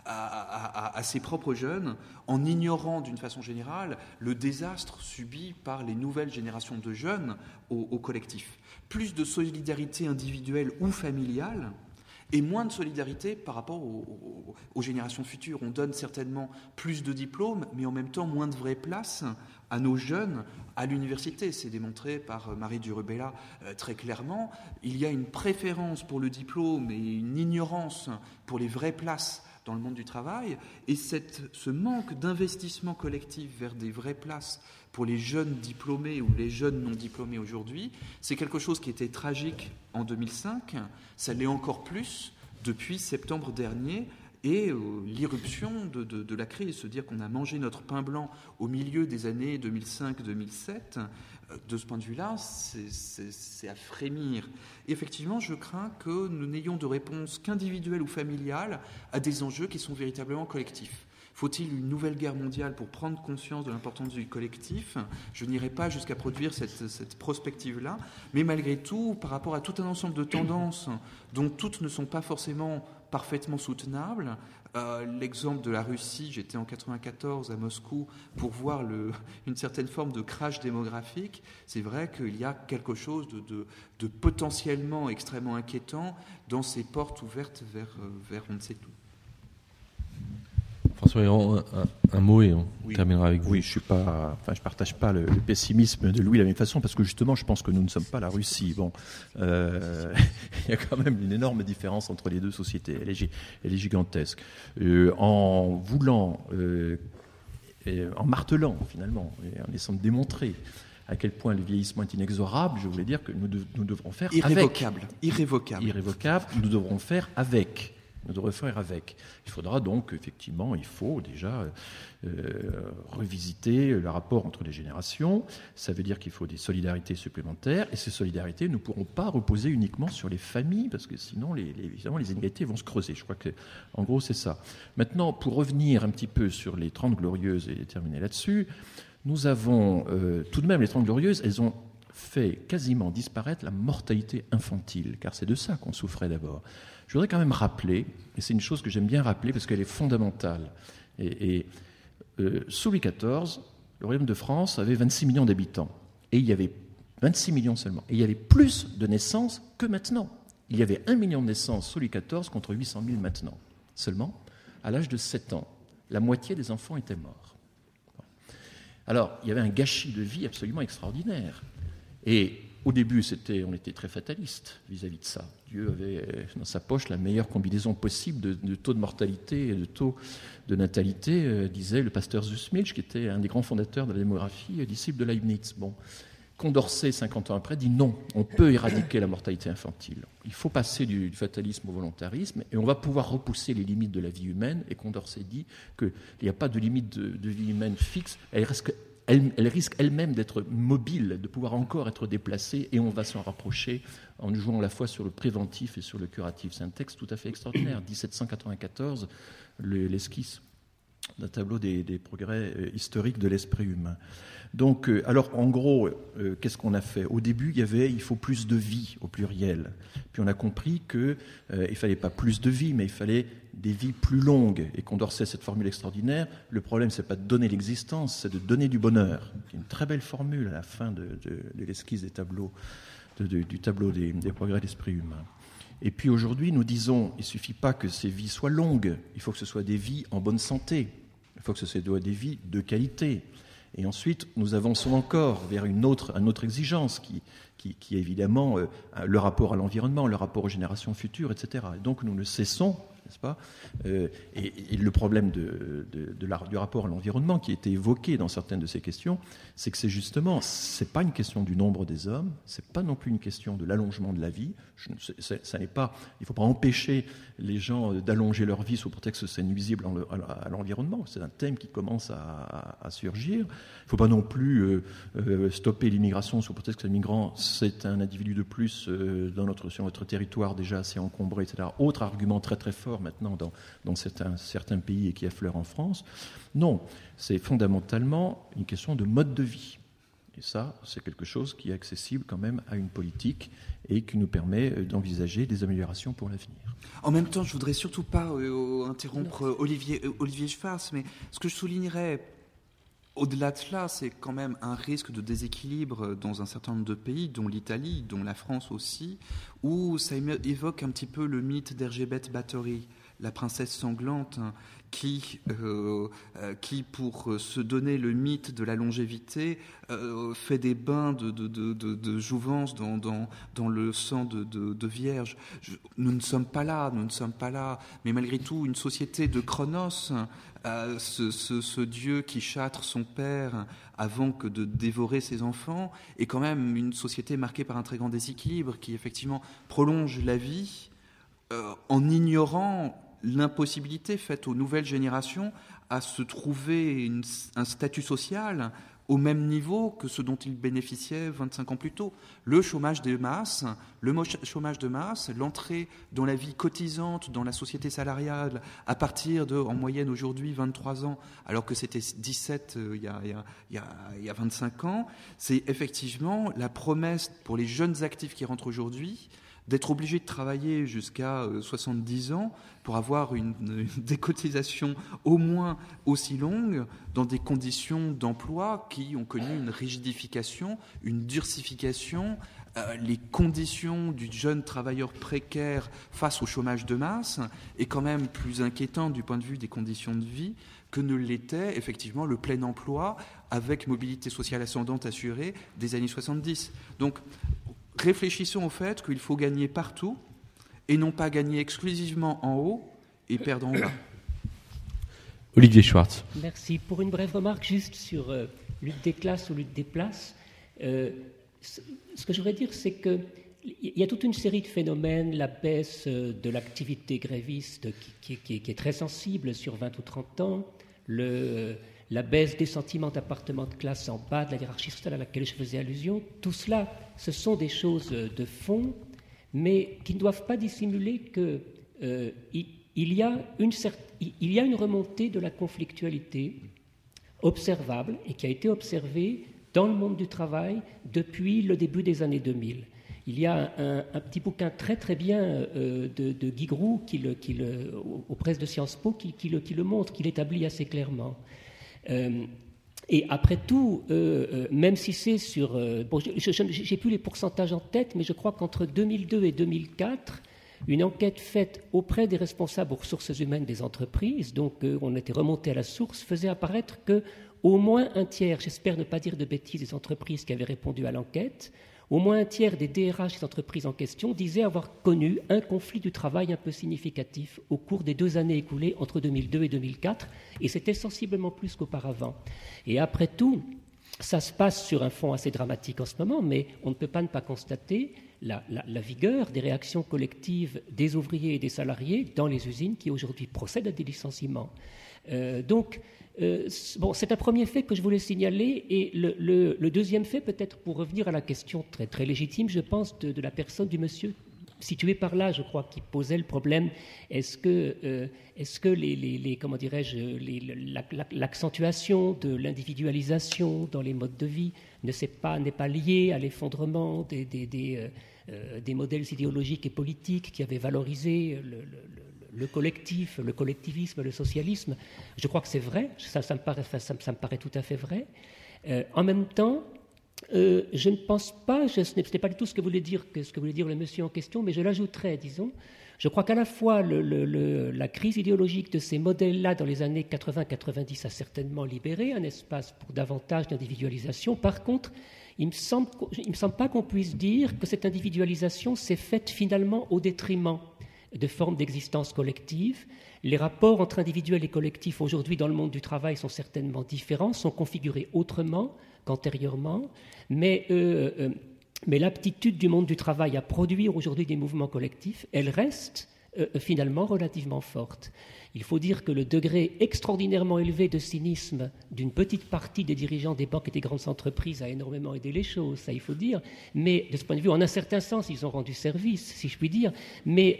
à ses propres jeunes, en ignorant d'une façon générale le désastre subi par les nouvelles générations de jeunes au collectif. Plus de solidarité individuelle ou familiale, et moins de solidarité par rapport aux générations futures. On donne certainement plus de diplômes, mais en même temps moins de vraies places à nos jeunes à l'université. C'est démontré par Marie Durubella très clairement. Il y a une préférence pour le diplôme et une ignorance pour les vraies places dans le monde du travail. Et ce manque d'investissement collectif vers des vraies places pour les jeunes diplômés ou les jeunes non diplômés aujourd'hui, c'est quelque chose qui était tragique en 2005, ça l'est encore plus depuis septembre dernier, et l'irruption de la crise, se dire qu'on a mangé notre pain blanc au milieu des années 2005-2007, de ce point de vue-là, c'est à frémir. Et effectivement, je crains que nous n'ayons de réponse qu'individuelle ou familiale à des enjeux qui sont véritablement collectifs. Faut-il une nouvelle guerre mondiale pour prendre conscience de l'importance du collectif ? Je n'irai pas jusqu'à produire cette prospective-là, mais malgré tout, par rapport à tout un ensemble de tendances dont toutes ne sont pas forcément parfaitement soutenables, l'exemple de la Russie, j'étais en 1994 à Moscou pour voir une certaine forme de crash démographique, c'est vrai qu'il y a quelque chose de potentiellement extrêmement inquiétant dans ces portes ouvertes vers on ne sait où. François Héran, un mot et on terminera avec vous. Oui, je partage pas le pessimisme de Louis de la même façon, parce que justement, je pense que nous ne sommes pas la Russie. Bon, il y a quand même une énorme différence entre les deux sociétés. Elle est gigantesque. En voulant, en martelant finalement, et en essayant de démontrer à quel point le vieillissement est inexorable, je voulais dire que nous devrons faire irrévocable. Irrévocable, nous devrons faire avec. Nous devrons faire avec. Il faudra donc, effectivement, il faut déjà revisiter le rapport entre les générations. Ça veut dire qu'il faut des solidarités supplémentaires, et ces solidarités ne pourront pas reposer uniquement sur les familles, parce que sinon, évidemment, les inégalités vont se creuser. Je crois que, en gros, c'est ça. Maintenant, pour revenir un petit peu sur les 30 Glorieuses et terminer là-dessus, nous avons tout de même les 30 Glorieuses, elles ont fait quasiment disparaître la mortalité infantile, car c'est de ça qu'on souffrait d'abord. Je voudrais quand même rappeler, et c'est une chose que j'aime bien rappeler parce qu'elle est fondamentale, sous Louis XIV, le royaume de France avait 26 millions d'habitants, et il y avait 26 millions seulement, et il y avait plus de naissances que maintenant. Il y avait 1 million de naissances sous Louis XIV contre 800 000 maintenant. Seulement, à l'âge de 7 ans, la moitié des enfants étaient morts. Alors, il y avait un gâchis de vie absolument extraordinaire. Et au début, on était très fataliste vis-à-vis de ça. Dieu avait dans sa poche la meilleure combinaison possible de taux de mortalité et de taux de natalité, disait le pasteur Zusmilch, qui était un des grands fondateurs de la démographie, disciple de Leibniz. Bon. Condorcet, 50 ans après, dit non, on peut éradiquer la mortalité infantile. Il faut passer du fatalisme au volontarisme, et on va pouvoir repousser les limites de la vie humaine. Et Condorcet dit qu'il n'y a pas de limite de vie humaine fixe, elle risque elle-même d'être mobile, de pouvoir encore être déplacée, et on va s'en rapprocher en jouant à la fois sur le préventif et sur le curatif. C'est un texte tout à fait extraordinaire. 1794, l'esquisse d'un tableau des progrès historiques de l'esprit humain. Donc, alors en gros, qu'est-ce qu'on a fait ? Au début, il faut plus de vie au pluriel. Puis on a compris qu'il ne fallait pas plus de vie, mais il fallait des vies plus longues. Et Condorcet, cette formule extraordinaire, le problème, ce n'est pas de donner l'existence, c'est de donner du bonheur. C'est une très belle formule à la fin de l'esquisse des tableaux, du tableau des progrès de l'esprit humain. Et puis aujourd'hui, nous disons, il ne suffit pas que ces vies soient longues, il faut que ce soit des vies en bonne santé, il faut que ce soit des vies de qualité. Et ensuite, nous avançons encore vers une autre exigence qui est évidemment le rapport à l'environnement, le rapport aux générations futures, etc. Et donc nous ne cessons, n'est-ce pas, et le problème du rapport à l'environnement qui a été évoqué dans certaines de ces questions, c'est que c'est pas une question du nombre des hommes, c'est pas non plus une question de l'allongement de la vie. Il ne faut pas empêcher les gens d'allonger leur vie sous prétexte que c'est nuisible à l'environnement. C'est un thème qui commence à surgir. Il ne faut pas non plus stopper l'immigration sous prétexte que les migrants, c'est un individu de plus sur notre territoire déjà assez encombré, etc. Autre argument très très fort maintenant dans certains pays et qui affleure en France. Non, c'est fondamentalement une question de mode de vie. Et ça, c'est quelque chose qui est accessible quand même à une politique et qui nous permet d'envisager des améliorations pour l'avenir. En même temps, je ne voudrais surtout pas interrompre Olivier Schwartz, mais ce que je soulignerais au-delà de cela, c'est quand même un risque de déséquilibre dans un certain nombre de pays, dont l'Italie, dont la France aussi, où ça évoque un petit peu le mythe d'Erzsébet Báthory, la princesse sanglante, qui, pour se donner le mythe de la longévité, fait des bains de jouvence dans le sang de vierge. Nous ne sommes pas là, mais malgré tout, une société de Chronos, ce dieu qui châtre son père avant que de dévorer ses enfants, est quand même une société marquée par un très grand déséquilibre qui, effectivement, prolonge la vie en ignorant l'impossibilité faite aux nouvelles générations à se trouver un statut social au même niveau que ce dont ils bénéficiaient 25 ans plus tôt. Le chômage de masse, l'entrée dans la vie cotisante, dans la société salariale, à partir de, en moyenne aujourd'hui, 23 ans, alors que c'était 17 il y a 25 ans, c'est effectivement la promesse pour les jeunes actifs qui rentrent aujourd'hui d'être obligés de travailler jusqu'à 70 ans pour avoir des cotisations au moins aussi longues dans des conditions d'emploi qui ont connu une rigidification, une durcification les conditions du jeune travailleur précaire face au chômage de masse est quand même plus inquiétante du point de vue des conditions de vie que ne l'était effectivement le plein emploi avec mobilité sociale ascendante assurée des années 70. Donc réfléchissons au fait qu'il faut gagner partout et non pas gagner exclusivement en haut et perdre en bas. Olivier Schwartz. Merci. Pour une brève remarque juste sur lutte des classes ou lutte des places, ce que je voudrais dire, c'est qu'il y a toute une série de phénomènes, la baisse de l'activité gréviste qui est très sensible sur 20 ou 30 ans, la baisse des sentiments d'appartement de classe en bas de la hiérarchie sociale à laquelle je faisais allusion, tout cela, ce sont des choses de fond, mais qui ne doivent pas dissimuler qu'il y a une remontée de la conflictualité observable et qui a été observée dans le monde du travail depuis le début des années 2000. Il y a un petit bouquin très très bien de Guy Groux aux presses de Sciences Po qui le montre, qui l'établit assez clairement. Et après tout, même si c'est sur... je n'ai plus les pourcentages en tête, mais je crois qu'entre 2002 et 2004, une enquête faite auprès des responsables aux ressources humaines des entreprises, donc on était remonté à la source, faisait apparaître qu'au moins un tiers, j'espère ne pas dire de bêtises, des entreprises qui avaient répondu à l'enquête, au moins un tiers des DRH des entreprises en question disaient avoir connu un conflit du travail un peu significatif au cours des 2 années écoulées entre 2002 et 2004, et c'était sensiblement plus qu'auparavant. Et après tout, ça se passe sur un fond assez dramatique en ce moment, mais on ne peut pas ne pas constater la vigueur des réactions collectives des ouvriers et des salariés dans les usines qui aujourd'hui procèdent à des licenciements. C'est un premier fait que je voulais signaler, et le deuxième fait, peut-être pour revenir à la question très, très légitime, je pense, de la personne du monsieur situé par là, je crois, qui posait le problème, est-ce que comment dirais-je, l'accentuation de l'individualisation dans les modes de vie n'est pas liée à l'effondrement des modèles idéologiques et politiques qui avaient valorisé le collectif, le collectivisme, le socialisme. Je crois que c'est vrai, ça me paraît tout à fait vrai. En même temps, je ne pense pas, ce n'est pas du tout ce que voulait dire le monsieur en question, mais je l'ajouterais, disons. Je crois qu'à la fois la crise idéologique de ces modèles-là dans les années 80-90 a certainement libéré un espace pour davantage d'individualisation. Par contre, il me semble pas qu'on puisse dire que cette individualisation s'est faite finalement au détriment de formes d'existence collective. Les rapports entre individuels et collectifs aujourd'hui dans le monde du travail sont certainement différents, sont configurés autrement qu'antérieurement, mais l'aptitude du monde du travail à produire aujourd'hui des mouvements collectifs, elle reste finalement relativement forte. Il faut dire que le degré extraordinairement élevé de cynisme d'une petite partie des dirigeants des banques et des grandes entreprises a énormément aidé les choses, ça il faut dire, mais de ce point de vue, en un certain sens, ils ont rendu service, si je puis dire, mais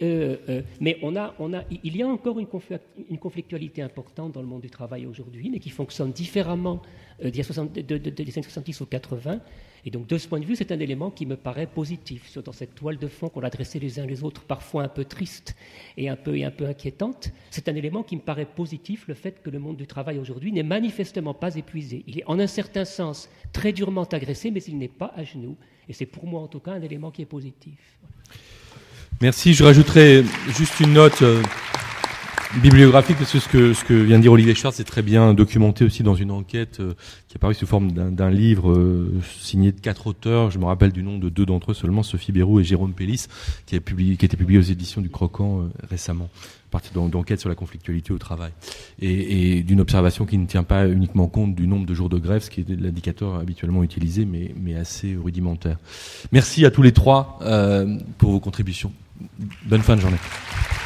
il y a encore une conflictualité importante dans le monde du travail aujourd'hui, mais qui fonctionne différemment des années 70 ou 80. Et donc, de ce point de vue, c'est un élément qui me paraît positif. Dans cette toile de fond qu'on a dressée les uns les autres, parfois un peu triste et un peu inquiétante, c'est un élément qui me paraît positif, le fait que le monde du travail aujourd'hui n'est manifestement pas épuisé. Il est en un certain sens très durement agressé, mais il n'est pas à genoux. Et c'est pour moi, en tout cas, un élément qui est positif. Merci. Je rajouterai juste une note bibliographique, parce que ce que vient de dire Olivier Schwartz est très bien documenté aussi dans une enquête qui est parue sous forme d'un livre signé de 4 auteurs. Je me rappelle du nom de 2 d'entre eux seulement, Sophie Bérou et Jérôme Pellis, qui a été publié aux éditions du Croquant récemment, à partir d'enquête sur la conflictualité au travail, et d'une observation qui ne tient pas uniquement compte du nombre de jours de grève, ce qui est l'indicateur habituellement utilisé, mais assez rudimentaire. Merci à tous les 3 pour vos contributions. Bonne fin de journée.